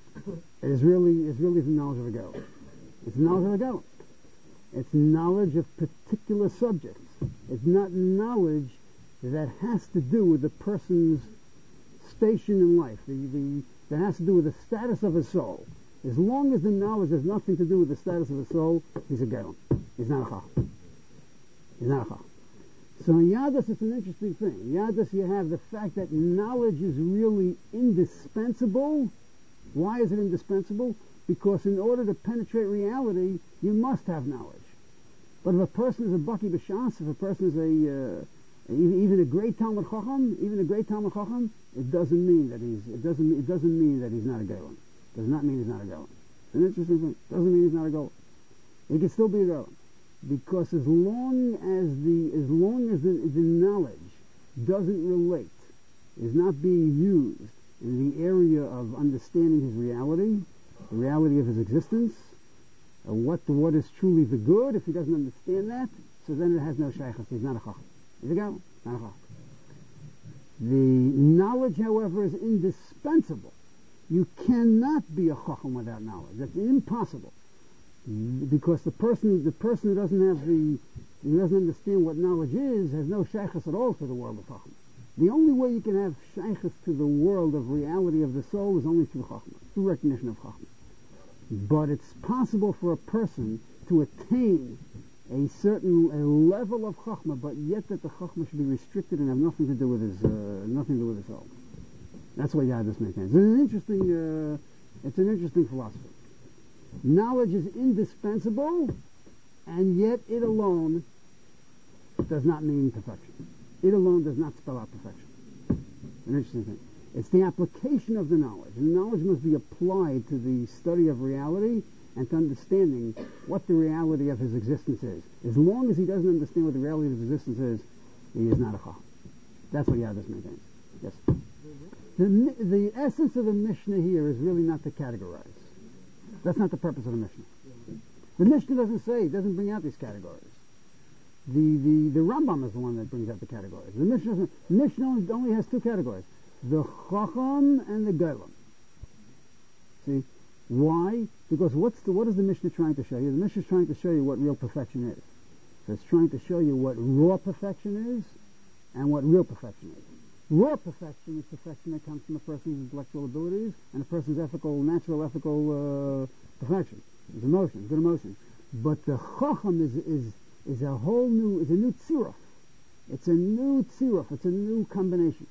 is really is really the knowledge of a Gaon. It's knowledge of a Gaon. It's knowledge of particular subjects. It's not knowledge that has to do with the person's station in life. The, the that has to do with the status of his soul. As long as the knowledge has nothing to do with the status of his soul, he's a Gaon. He's not a Chacham. He's not a Chacham. So in Yadus, it's an interesting thing. In Yadus, you have the fact that knowledge is really indispensable. Why is it indispensable? Because in order to penetrate reality, you must have knowledge. But if a person is a Baki B'Shas, if a person is a uh, even, even a great Talmud Chacham, even a great Talmud Chacham, it doesn't mean that he's it doesn't it doesn't mean that he's not a Gaon. Does not mean he's not a Gaon. It's an interesting thing. Doesn't mean he's not a Gaon. He can still be a Gaon. Because as long as the as long as the, the knowledge doesn't relate, is not being used in the area of understanding his reality, the reality of his existence, uh, what what is truly the good, if he doesn't understand that, so then it has no shaykhs. He's not a Chacham. He's a Gaon, not a Chacham. The knowledge, however, is indispensable. You cannot be a Chacham without knowledge. That's impossible. Because the person, the person who doesn't have the, who doesn't understand what knowledge is, has no shaykhs at all to the world of Chachma. The only way you can have shaykhs to the world of reality of the soul is only through Chachma, through recognition of Chachma. But it's possible for a person to attain a certain a level of chachma, but yet that the chachma should be restricted and have nothing to do with his uh, nothing to do with his soul. That's what Yadus maintains. It's an interesting uh, it's an interesting philosophy. Knowledge is indispensable, and yet it alone does not mean perfection. It alone does not spell out perfection. An interesting thing. It's the application of the knowledge. And knowledge must be applied to the study of reality and to understanding what the reality of his existence is. As long as he doesn't understand what the reality of his existence is, he is not a chacham. That's what Yadus maintains. Yes. The, the essence of the Mishnah here is really not to categorize. That's not the purpose of the Mishnah. The Mishnah doesn't say, doesn't bring out these categories. The, the, the Rambam is the one that brings out the categories. The Mishnah, doesn't, Mishnah only has two categories. The Chacham and the Golem. See? Why? Because what's the, what is the Mishnah trying to show you? The Mishnah is trying to show you what real perfection is. So it's trying to show you what raw perfection is and what real perfection is. Raw perfection is perfection that comes from a person's intellectual abilities and a person's ethical, natural ethical uh, perfection. His emotions, good emotions. But the Chacham is, is, is a whole new, is a new tziruf. It's a new tziruf. It's a new combination.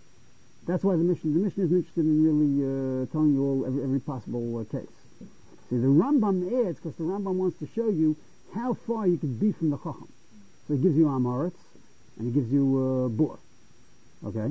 That's why the Mishnah, the Mishnah is interested in really uh, telling you all every, every possible uh, case. See, the Rambam adds, because the Rambam wants to show you how far you can be from the Chacham. So he gives you Amoritz, and he gives you uh, Bor. Okay?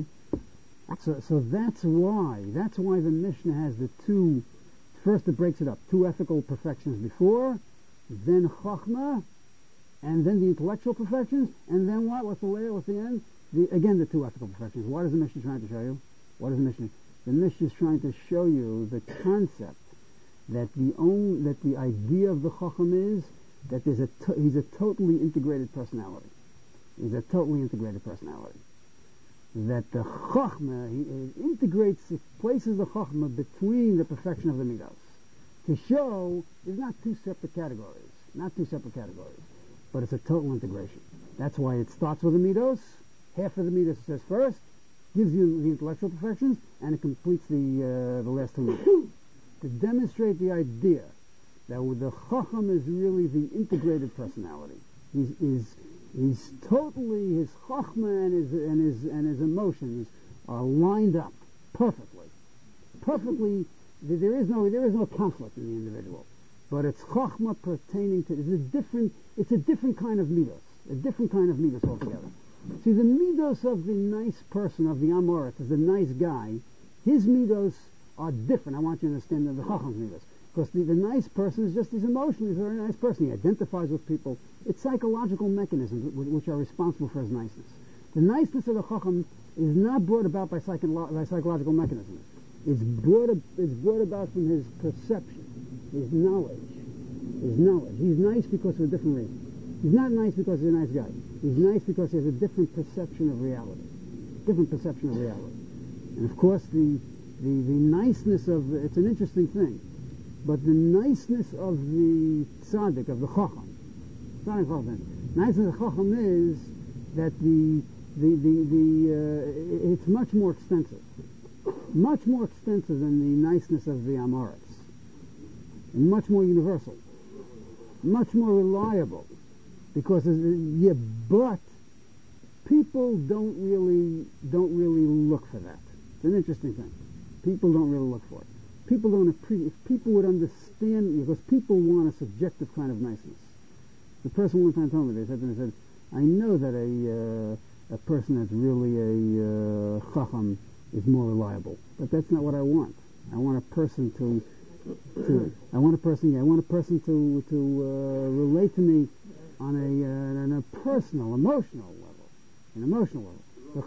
So, so that's why, that's why the Mishnah has the two, first it breaks it up, two ethical perfections before, then Chachma, and then the intellectual perfections, and then what? What's the layer? What's the end? The, again, the two ethical perfections. What is the Mishnah trying to show you? What is the Mishnah? The Mishnah is trying to show you the concept that the own, that the idea of the Chacham is that there's a to, he's a totally integrated personality. He's a totally integrated personality. That the Chachma, he, he integrates, he places the Chachma between the perfection of the Midos. To show is not two separate categories, not two separate categories, but it's a total integration. That's why it starts with the Midos. Half of the Midas it says first, gives you the intellectual perfections, and it completes the uh, the last two Midas. To demonstrate the idea that the Chacham is really the integrated personality. He's, he's, he's totally, his Chachma and his, and, his, and his emotions are lined up perfectly. Perfectly, there is no, there is no conflict in the individual. But it's Chachma pertaining to, it's a different, it's a different kind of Midas, a different kind of Midas altogether. See, the midos of the nice person, of the Amoritz, is the nice guy. His midos are different. I want you to understand the Chacham's midos. Because the, the nice person is just his emotion. He's a very nice person. He identifies with people. It's psychological mechanisms which, which are responsible for his niceness. The niceness of the Chacham is not brought about by, psycholo- by psychological mechanisms. It's brought, ab- it's brought about from his perception, his knowledge. His knowledge. He's nice because of a different reason. He's not nice because he's a nice guy. He's nice because he has a different perception of reality. Different perception of reality. And of course, the, the, the niceness of, it's an interesting thing, but the niceness of the tzaddik, of the chacham, niceness of the chacham is that the, the, the, the uh, it's much more extensive. Much more extensive than the niceness of the Amoritz. And much more universal. Much more reliable. Because, yeah, but people don't really, don't really look for that. It's an interesting thing. People don't really look for it. People don't appreciate, if people would understand, because people want a subjective kind of niceness. The person one time told me, they said to me, they said, I know that a, uh, a person that's really a uh, chacham is more reliable, but that's not what I want. I want a person to, to I want a person, yeah, I want a person to, to uh, relate to me on a, uh, on a personal, emotional level, an emotional level. So,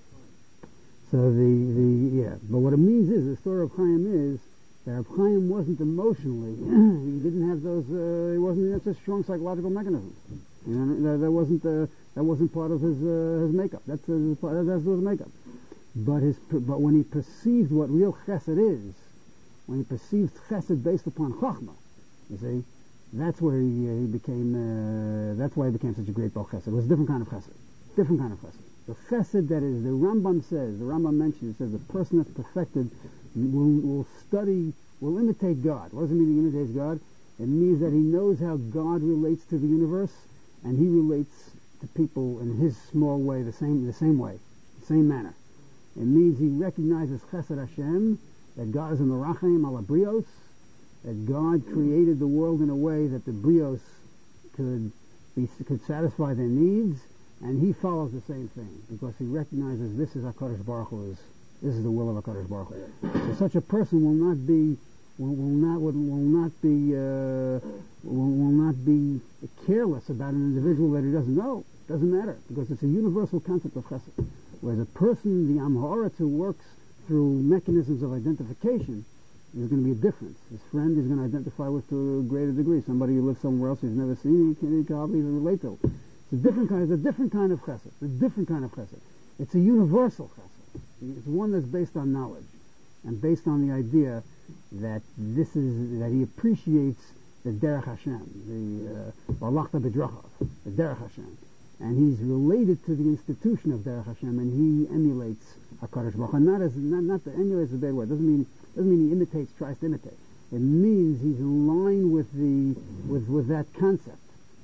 so the, the, yeah, but what it means is, the story of Chaim is, that if Chaim wasn't emotionally, he didn't have those, uh, he wasn't in such strong psychological mechanisms. You know, that, that wasn't, uh, that wasn't part of his, uh, his makeup. That's, uh, part, that's his makeup. But his, but when he perceived what real chesed is, when he perceived chesed based upon chachma, you see, that's where he, uh, he became, uh, that's why he became such a great Baal Chesed. It was a different kind of chesed. Different kind of chesed. The chesed that is, the Rambam says, the Rambam mentions, it says the person that's perfected will, will study, will imitate God. What does it mean he imitates God? It means that he knows how God relates to the universe, and he relates to people in his small way, the same, the same way, the same manner. It means he recognizes Chesed Hashem, that God is a Merachem ala Brios, that God created the world in a way that the Brios could be, could satisfy their needs, and he follows the same thing because he recognizes this is HaKadosh Baruch Hu, this is the will of HaKadosh Baruch Hu. So such a person will not be will, will not will, will not be uh, will, will not be careless about an individual that he doesn't know. Doesn't matter because it's a universal concept of Chesed. Whereas a person, the Am Ha'aretz, who works through mechanisms of identification, there's going to be a difference. His friend is going to identify with to a greater degree. Somebody who lives somewhere else he's never seen, he can, he can hardly even relate to. It's a different kind. It's a different kind of chesed. It's a different kind of chesed. It's a universal chesed. It's one that's based on knowledge and based on the idea that this is that he appreciates the derech Hashem, the balachta bedrachav, the derech Hashem, and he's related to the institution of derech Hashem, and he emulates HaKadosh Baruch Hu. Not as not not to emulate is a bad word. Doesn't mean doesn't mean he imitates, tries to imitate. It means he's in line with the with with that concept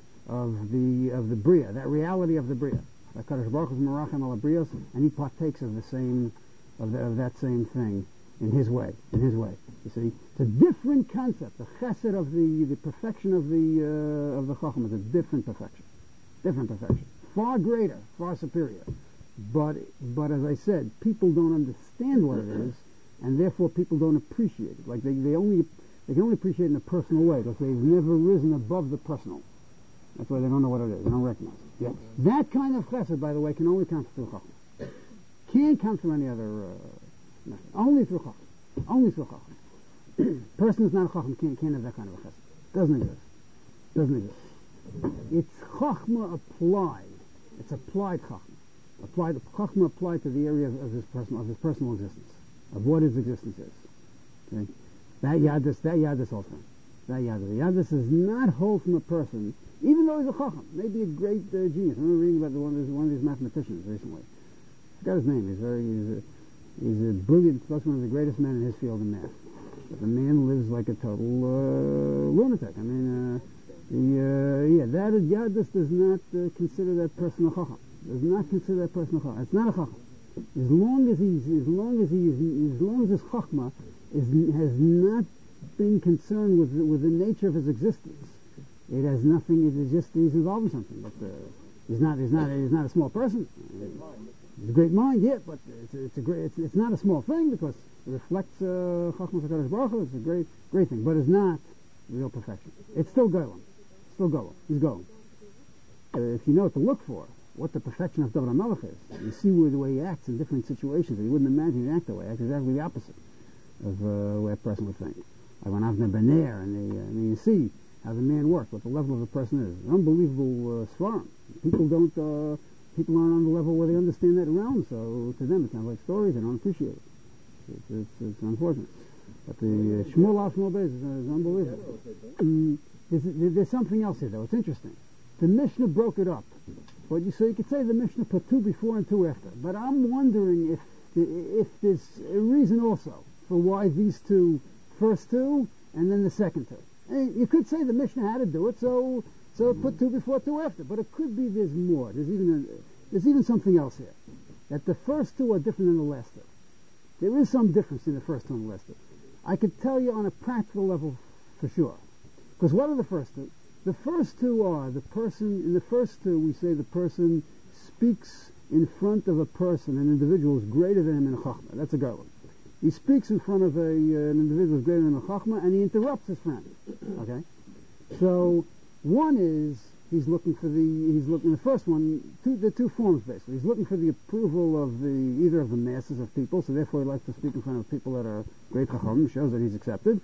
of the of the bria, that reality of the bria. HaKadosh Baruch Hu is merachem ala brios, and he partakes of the same of, the, of that same thing in his way. In his way, you see, it's a different concept. The chesed of the the perfection of the uh, of the chacham is a different perfection, different perfection, far greater, far superior. But but as I said, people don't understand what it is, and therefore people don't appreciate it. Like they, they only they can only appreciate it in a personal way because they've never risen above the personal. That's why they don't know what it is. They don't recognize it. Yeah. That kind of chesed, by the way, can only come through chacham. Can't come through any other uh, method. Only through chacham. Only through chacham. Person who's not a chacham can't, can't have that kind of a chesed. Doesn't exist. Doesn't exist. It's chachma applied. It's applied chachma. Applied chachma applied to the area of, of his personal of his personal existence, of what his existence is. Okay? That yadus, that yadus also. That yadus. The yadus is not whole from a person, even though he's a chacham, maybe a great uh, genius. I remember reading about the one of, these, one of these mathematicians recently. I forgot his name. He's very he's a, he's a brilliant, plus one of the greatest men in his field in math. But the man lives like a total uh, lunatic. I mean, uh, the uh, yeah, that yadus does not uh, consider that person a chacham. Does not consider that person a chacham. It's not a chacham. As long as he's, as long as he is, as long as his chachma is, has not been concerned with with the nature of his existence, it has nothing. It is just he's involved in something. But uh, he's not. He's not. He's not a small person. He's a great mind, yeah. But it's, it's a great. It's, it's not a small thing because it reflects chachma uh, HaKadosh Baruch Hu. It's a great, great thing. But it's not real perfection. It's still golam. Still golam. He's golam. Uh, if you know what to look for, what the perfection of David HaMelech is. You see where the way he acts in different situations. You wouldn't imagine he'd act that way. He acts exactly the opposite of uh, where a person would think. Like when Avner Bener, and the, uh, I mean, you see how the man works, what the level of the person is. An unbelievable uh, svarim. People don't, uh, people aren't on the level where they understand that realm, so to them it sounds like stories, they don't appreciate it. It's, it's, it's unfortunate. But the uh, Shmuel Al Shmuel Beis is, uh, is unbelievable. Um, there's, there's something else here though, it's interesting. The Mishnah broke it up. But you, so you could say the Mishnah put two before and two after. But I'm wondering if the, if there's a reason also for why these two, first two, and then the second two. And you could say the Mishnah had to do it, so so it put two before, two after. But it could be there's more. There's even a, there's even something else here. That the first two are different than the last two. There is some difference in the first two and the last two. I could tell you on a practical level for sure. Because what are the first two? The first two are the person, in the first two we say the person speaks in front of a person, an individual who's greater than him in a chachma. That's a good one. He speaks in front of a, uh, an individual who's greater than a chachma, and he interrupts his friend. Okay? So, one is, he's looking for the, he's looking, the first one, two, the two forms basically. He's looking for the approval of the, either of the masses of people, so therefore he likes to speak in front of people that are great chacham, shows that he's accepted.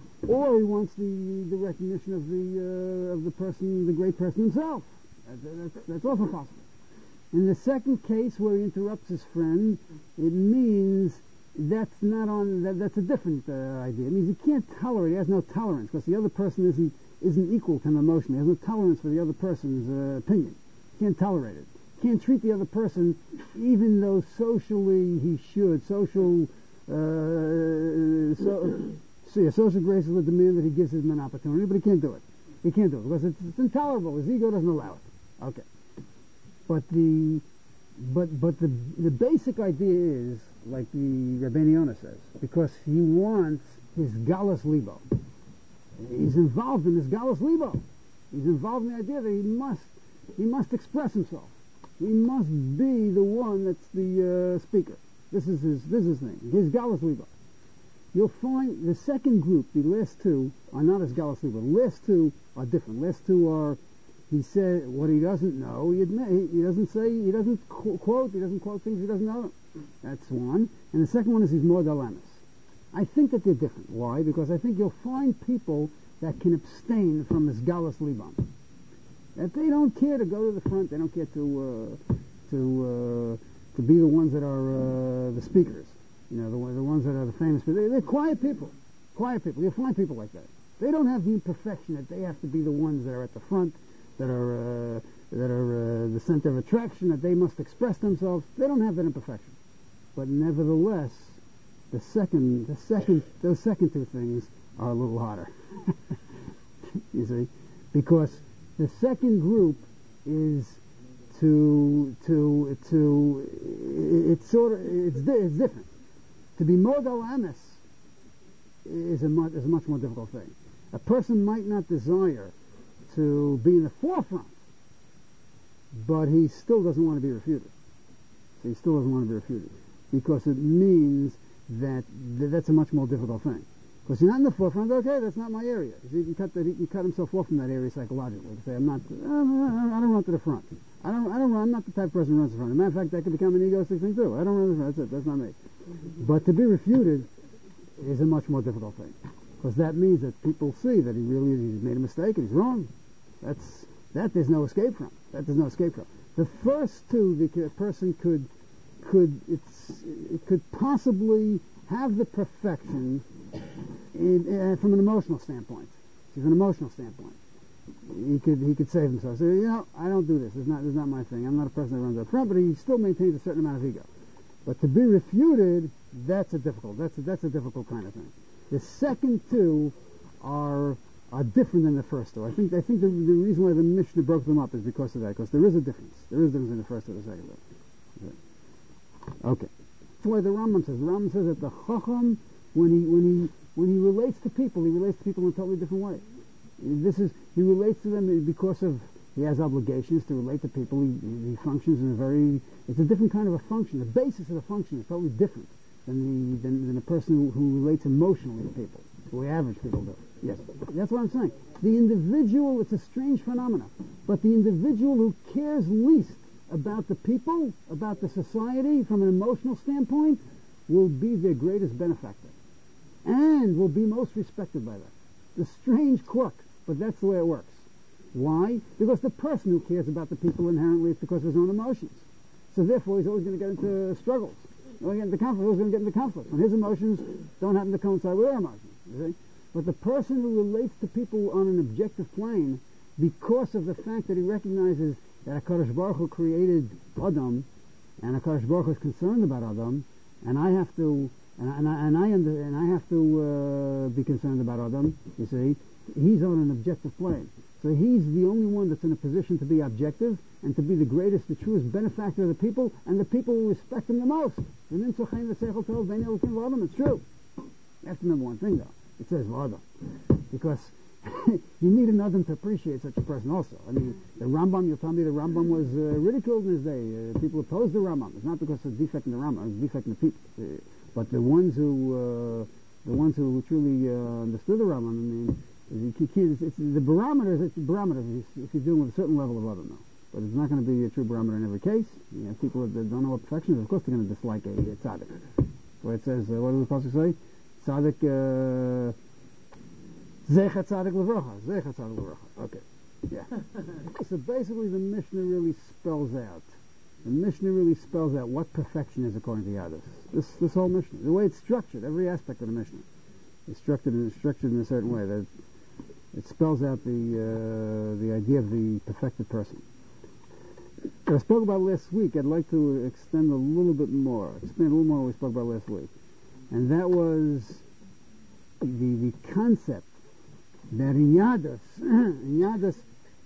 Or he wants the, the recognition of the uh, of the person, the great person himself. That, that's, that's also possible. In the second case, where he interrupts his friend, it means that's not on. That, that's a different uh, idea. It means he can't tolerate. He has no tolerance because the other person isn't isn't equal to him emotionally. He has no tolerance for the other person's uh, opinion. He can't tolerate it. He can't treat the other person, even though socially he should. Social. Uh, so, See, a social grace would demand that he gives him an opportunity, but he can't do it. He can't do it because it's, it's intolerable. His ego doesn't allow it. Okay. But the but but the the basic idea is like the Rabbeinu Yonah says, because he wants his galus libo. He's involved in his galus libo. He's involved in the idea that he must he must express himself. He must be the one that's the uh, speaker. This is his this is his thing. His galus libo. You'll find the second group, the last two, are not as galus libo. The last two are different. The last two are, he said what he doesn't know. He admit, he, he doesn't say, he doesn't qu- quote, he doesn't quote things he doesn't know. That's one. And the second one is he's more dalamis. I think that they're different. Why? Because I think you'll find people that can abstain from this galus libam. That they don't care to go to the front. They don't care to uh, to uh, to be the ones that are uh, the speakers. You know, the, the ones that are the famous people. They, they're quiet people. Quiet people. You'll find people like that. They don't have the imperfection that they have to be the ones that are at the front, that are uh, that are uh, the center of attraction, that they must express themselves. They don't have that imperfection. But nevertheless, the second, the second, those second two things are a little harder. You see, because the second group is to to to it's sort of it's it's different. To be modal amis is a much is a much more difficult thing. A person might not desire to be in the forefront, but he still doesn't want to be refuted. So he still doesn't want to be refuted because it means that th- that's a much more difficult thing. Because you're not in the forefront, okay, that's not my area. So he can cut that, he can cut himself off from that area psychologically. He can say, I'm not, I don't, I don't run to the front. I don't, I don't run, I'm not the type of person who runs to the front. As a matter of fact, that could become an egoistic thing too. I don't run to the front, that's it, that's not me. But to be refuted is a much more difficult thing. Because that means that people see that he really, he's made a mistake and he's wrong. That's, that there's no escape from. That there's no escape from. The first two, the person could, could, it's, it could possibly have the perfection in, uh, from an emotional standpoint. From an emotional standpoint, he could he could save himself. So, you know, I don't do this. It's not it's not my thing. I'm not a person that runs up front, but he still maintains a certain amount of ego. But to be refuted, that's a difficult. That's a, that's a difficult kind of thing. The second two are are different than the first two. I think I think the, the reason why the Mishnah broke them up is because of that. Because there is a difference. There is a difference in the first and the second. Okay. Okay. That's why the Rambam says. The Rambam says that the Chacham, when he when he when he relates to people, he relates to people in a totally different way. This is he relates to them because of he has obligations to relate to people. He, he functions in a very it's a different kind of a function. The basis of the function is totally different than the than, than a person who, who relates emotionally to people, the way average people do. Yes, that's what I'm saying. The individual, it's a strange phenomenon, but the individual who cares least about the people, about the society from an emotional standpoint, will be their greatest benefactor and will be most respected by that. The strange quirk, but that's the way it works. Why? Because the person who cares about the people inherently is because of his own emotions. So therefore he's always going to get into struggles. He's going to get into conflict. He's going to get into conflict. When his emotions don't happen to coincide with our emotions. You see? But the person who relates to people on an objective plane, because of the fact that he recognizes that HaKadosh Baruch Hu created Adam, and HaKadosh Baruch Hu is concerned about Adam, and I have to, and I, and I, and I, under, and I have to uh, be concerned about Adam, you see, he's on an objective plane. So he's the only one that's in a position to be objective and to be the greatest, the truest benefactor of the people, and the people will respect him the most. It's true. You have to remember one thing though. It says V'adam. Because you need an Adam to appreciate such a person also. I mean, the Rambam, you'll tell me the Rambam was uh, ridiculed in his day. Uh, people opposed the Rambam. It's not because of defect in the Rambam, it's defect in the people. Uh, but the ones who, uh, the ones who truly uh, understood the Rambam, I mean, you can't, it's, it's the barometer. It's a barometer if you're dealing with a certain level of Adam now. But it's not going to be a true barometer in every case. You have people that don't know what perfection is. Of course, they're going to dislike a, a tzaddik. Where it says, uh, what does the pasuk say? Tzaddik. Uh, Zecha tzaddik levrocha. Zecha tzaddik levrocha. Okay. Yeah. So basically, the Mishnah really spells out. The Mishnah really spells out what perfection is according to Yadus. This this whole Mishnah, the way it's structured, every aspect of the Mishnah is structured in, structured in a certain way that it spells out the uh, the idea of the perfected person. I spoke about last week. I'd like to extend a little bit more, expand a little more what we spoke about last week, and that was the the concept that in Yadus, in Yadus,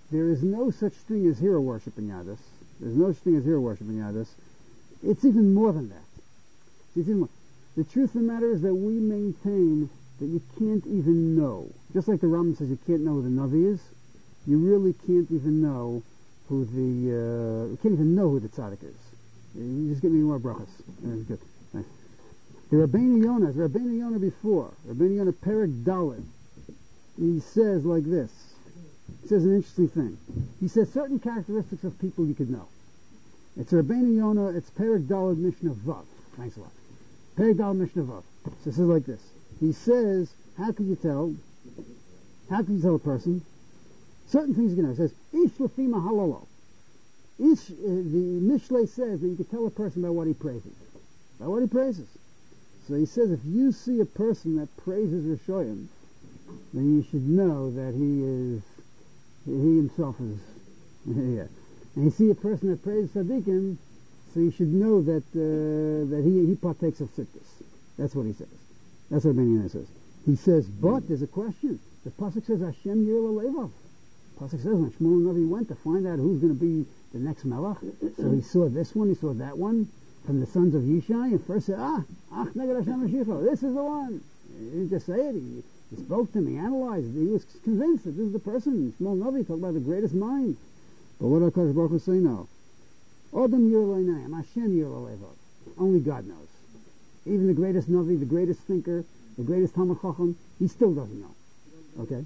there is no such thing as hero worship in Yadus. There's no such thing as hero worship in Yadus. It's even more than that. It's even more. The truth of the matter is that we maintain that you can't even know. Just like the Rambam says you can't know who the Navi is, you really can't even know who the, uh, you can't even know who the tzaddik is. You just give me more brachas. That's good. Nice. The Rabbeinu Yonah, the Rabbeinu Yonah before, Rabbeinu Yonah Perek Daled, he says like this. He says an interesting thing. He says certain characteristics of people you could know. It's Rabbeinu Yonah, it's Perek Daled Mishnah Vav. Thanks a lot. Perek Daled Mishnah Vav. So it says like this. He says, how can you tell? How can you tell a person? Certain things you can know. He says, Ish Lefima Halalo. Ish, uh, the Mishlei says that you can tell a person by what he praises. By what he praises. So he says, if you see a person that praises Rishoyim, then you should know that he is, he himself is, yeah. And you see a person that praises Tzaddikim, so you should know that uh, that he, he partakes of Siddhis. That's what he says. That's what Ben Yonah says. He says, but there's a question. The Pasuk says, Hashem Yir Lalevav. Pasuk says when Shmuel Navi went to find out who's going to be the next Melech, so he saw this one, he saw that one, from the sons of Yishai, and first said, ah, Ach Neged Hashem Mashiach, this is the one. He didn't just say it, he, he spoke to him, he analyzed it, he was convinced that this is the person. Shmuel Navi talked about the greatest mind. But what did HaKadosh Baruch Hu say? No. Odom Yir Lo'inayim, Hashem Yir Lalevav. Only God knows. Even the greatest Navi, the greatest thinker, the greatest Talmid Chacham, he still doesn't know. Okay?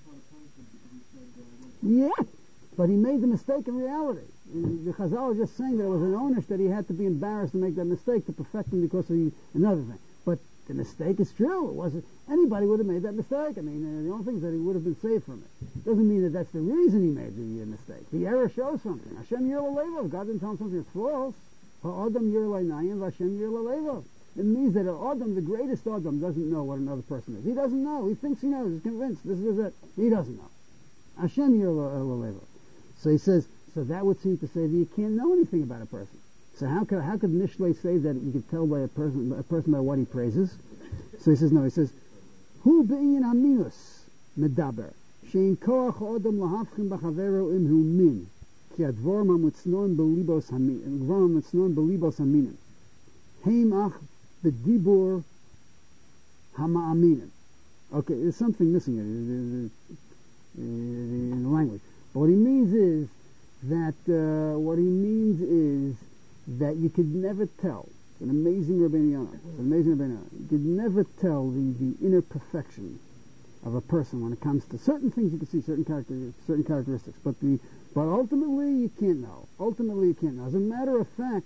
Yeah, but he made the mistake in reality. The Chazal is just saying that it was an onish that he had to be embarrassed to make that mistake to perfect him because of the, another thing. But the mistake is true. It wasn't, anybody would have made that mistake. I mean, uh, the only thing is that he would have been saved from it. Doesn't mean that that's the reason he made the uh, mistake. The error shows something. Hashem Yir Lalevav. God didn't tell him something that's false. Ha'adam Yir La'inayim Hashem Yir Lalevav. It means that Adam, the greatest Adam, doesn't know what another person is. He doesn't know. He thinks he knows. He's convinced. This is it. He doesn't know. Hashem Yir Lalevav. So he says, so that would seem to say that you can't know anything about a person. So how could how could Mishlei say that you could tell by a person a person by what he praises? So he says no. He says, Hu be'inyan aminus medaber shein koach Adam lahavchim b'chavero im hu min ki advorim hamutznon belibos hamin advorim hamutznon belibos haminim heim ach bedibur hama'aminim. Okay, there's something missing here in the language. But what he means is that uh, what he means is that you could never tell. It's an amazing Rabbeinu Yonah. It's an amazing Rabbeinu Yonah. You could never tell the, the inner perfection of a person when it comes to certain things. You can see certain character, certain characteristics, but the but ultimately you can't know. Ultimately you can't know. As a matter of fact,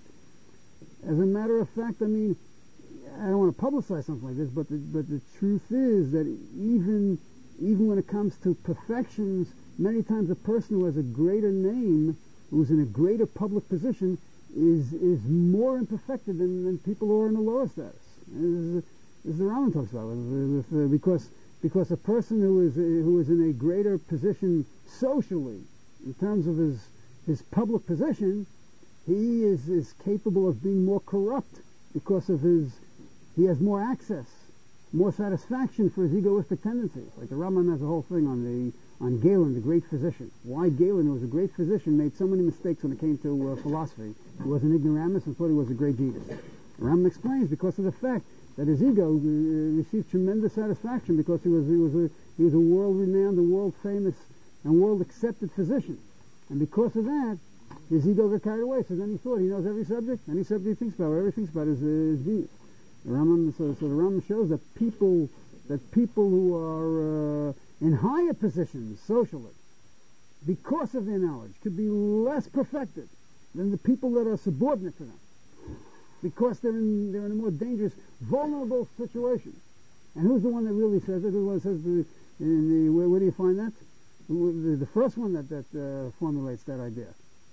as a matter of fact, I mean, I don't want to publicize something like this, but the, but the truth is that even even when it comes to perfections, many times a person who has a greater name, who's in a greater public position, is is more imperfected than, than people who are in a lower status. This is, this is the Rambam talks about with, with, uh, because because a person who is uh, who is in a greater position socially, in terms of his his public position, he is is capable of being more corrupt because of his he has more access, more satisfaction for his egoistic tendencies. Like the Rambam has a whole thing on the on Galen, the great physician. Why Galen, who was a great physician, made so many mistakes when it came to uh, philosophy. He was an ignoramus and thought he was a great genius. The Rambam explains because of the fact that his ego uh, received tremendous satisfaction because he was he was a he was a world-renowned, a world-famous, and world-accepted physician, and because of that, his ego got carried away. So then he thought he knows every subject, any subject he thinks about, whatever he thinks about is, uh, is genius. The Rambam, so, so the Rambam shows that people that people who are uh, in higher positions socially, because of their knowledge, could be less perfected than the people that are subordinate to them, because they're in they're in a more dangerous, vulnerable situation. And who's the one that really says it? Who's the one that says the, in the where, where do you find that? The, the first one that that uh, formulates that idea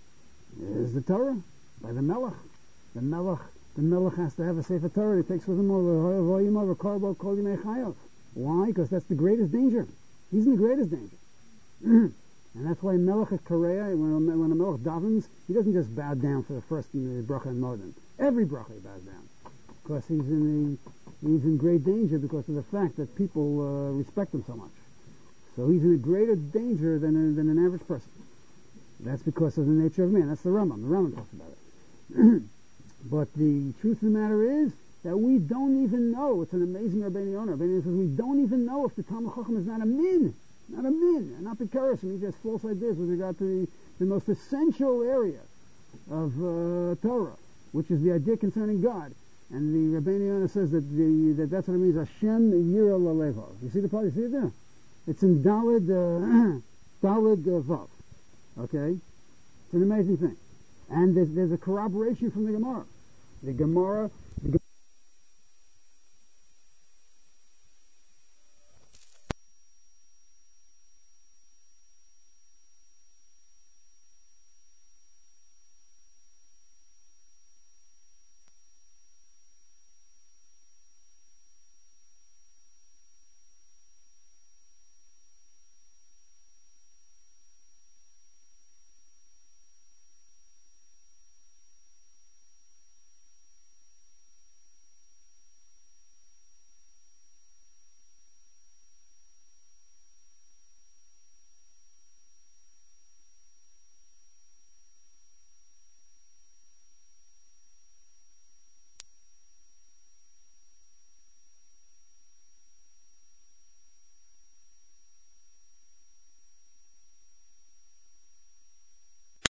is the Torah by the Melech. The Melech, the Melech has to have a Sefer Torah. He takes with him over volume over Karbo Kol Yimei Chayav. Why? Because that's the greatest danger. He's in the greatest danger. And that's why Melech at Korea, when, when a Melech davens, he doesn't just bow down for the first uh, bracha and modin. Every bracha he bows down. Because he's in the, he's in great danger because of the fact that people uh, respect him so much. So he's in a greater danger than, a, than an average person. That's because of the nature of man. That's the Rambam. The Rambam talks about it. But the truth of the matter is that we don't even know. It's an amazing Rabbeinu Yonah. Rabbeinu Yonah says we don't even know if the Talmud Chacham is not a min, not a min, and not Bikaris. He just false ideas with regard to the, the most essential area of uh, Torah, which is the idea concerning God. And the Rabbeinu Yonah says that, the, that that's what it means. Hashem Yira Lalevav. You see the part? You see it there? It's in Dalid uh, Dalid uh, Vav. Okay, it's an amazing thing. And there's, there's a corroboration from the Gemara. The Gemara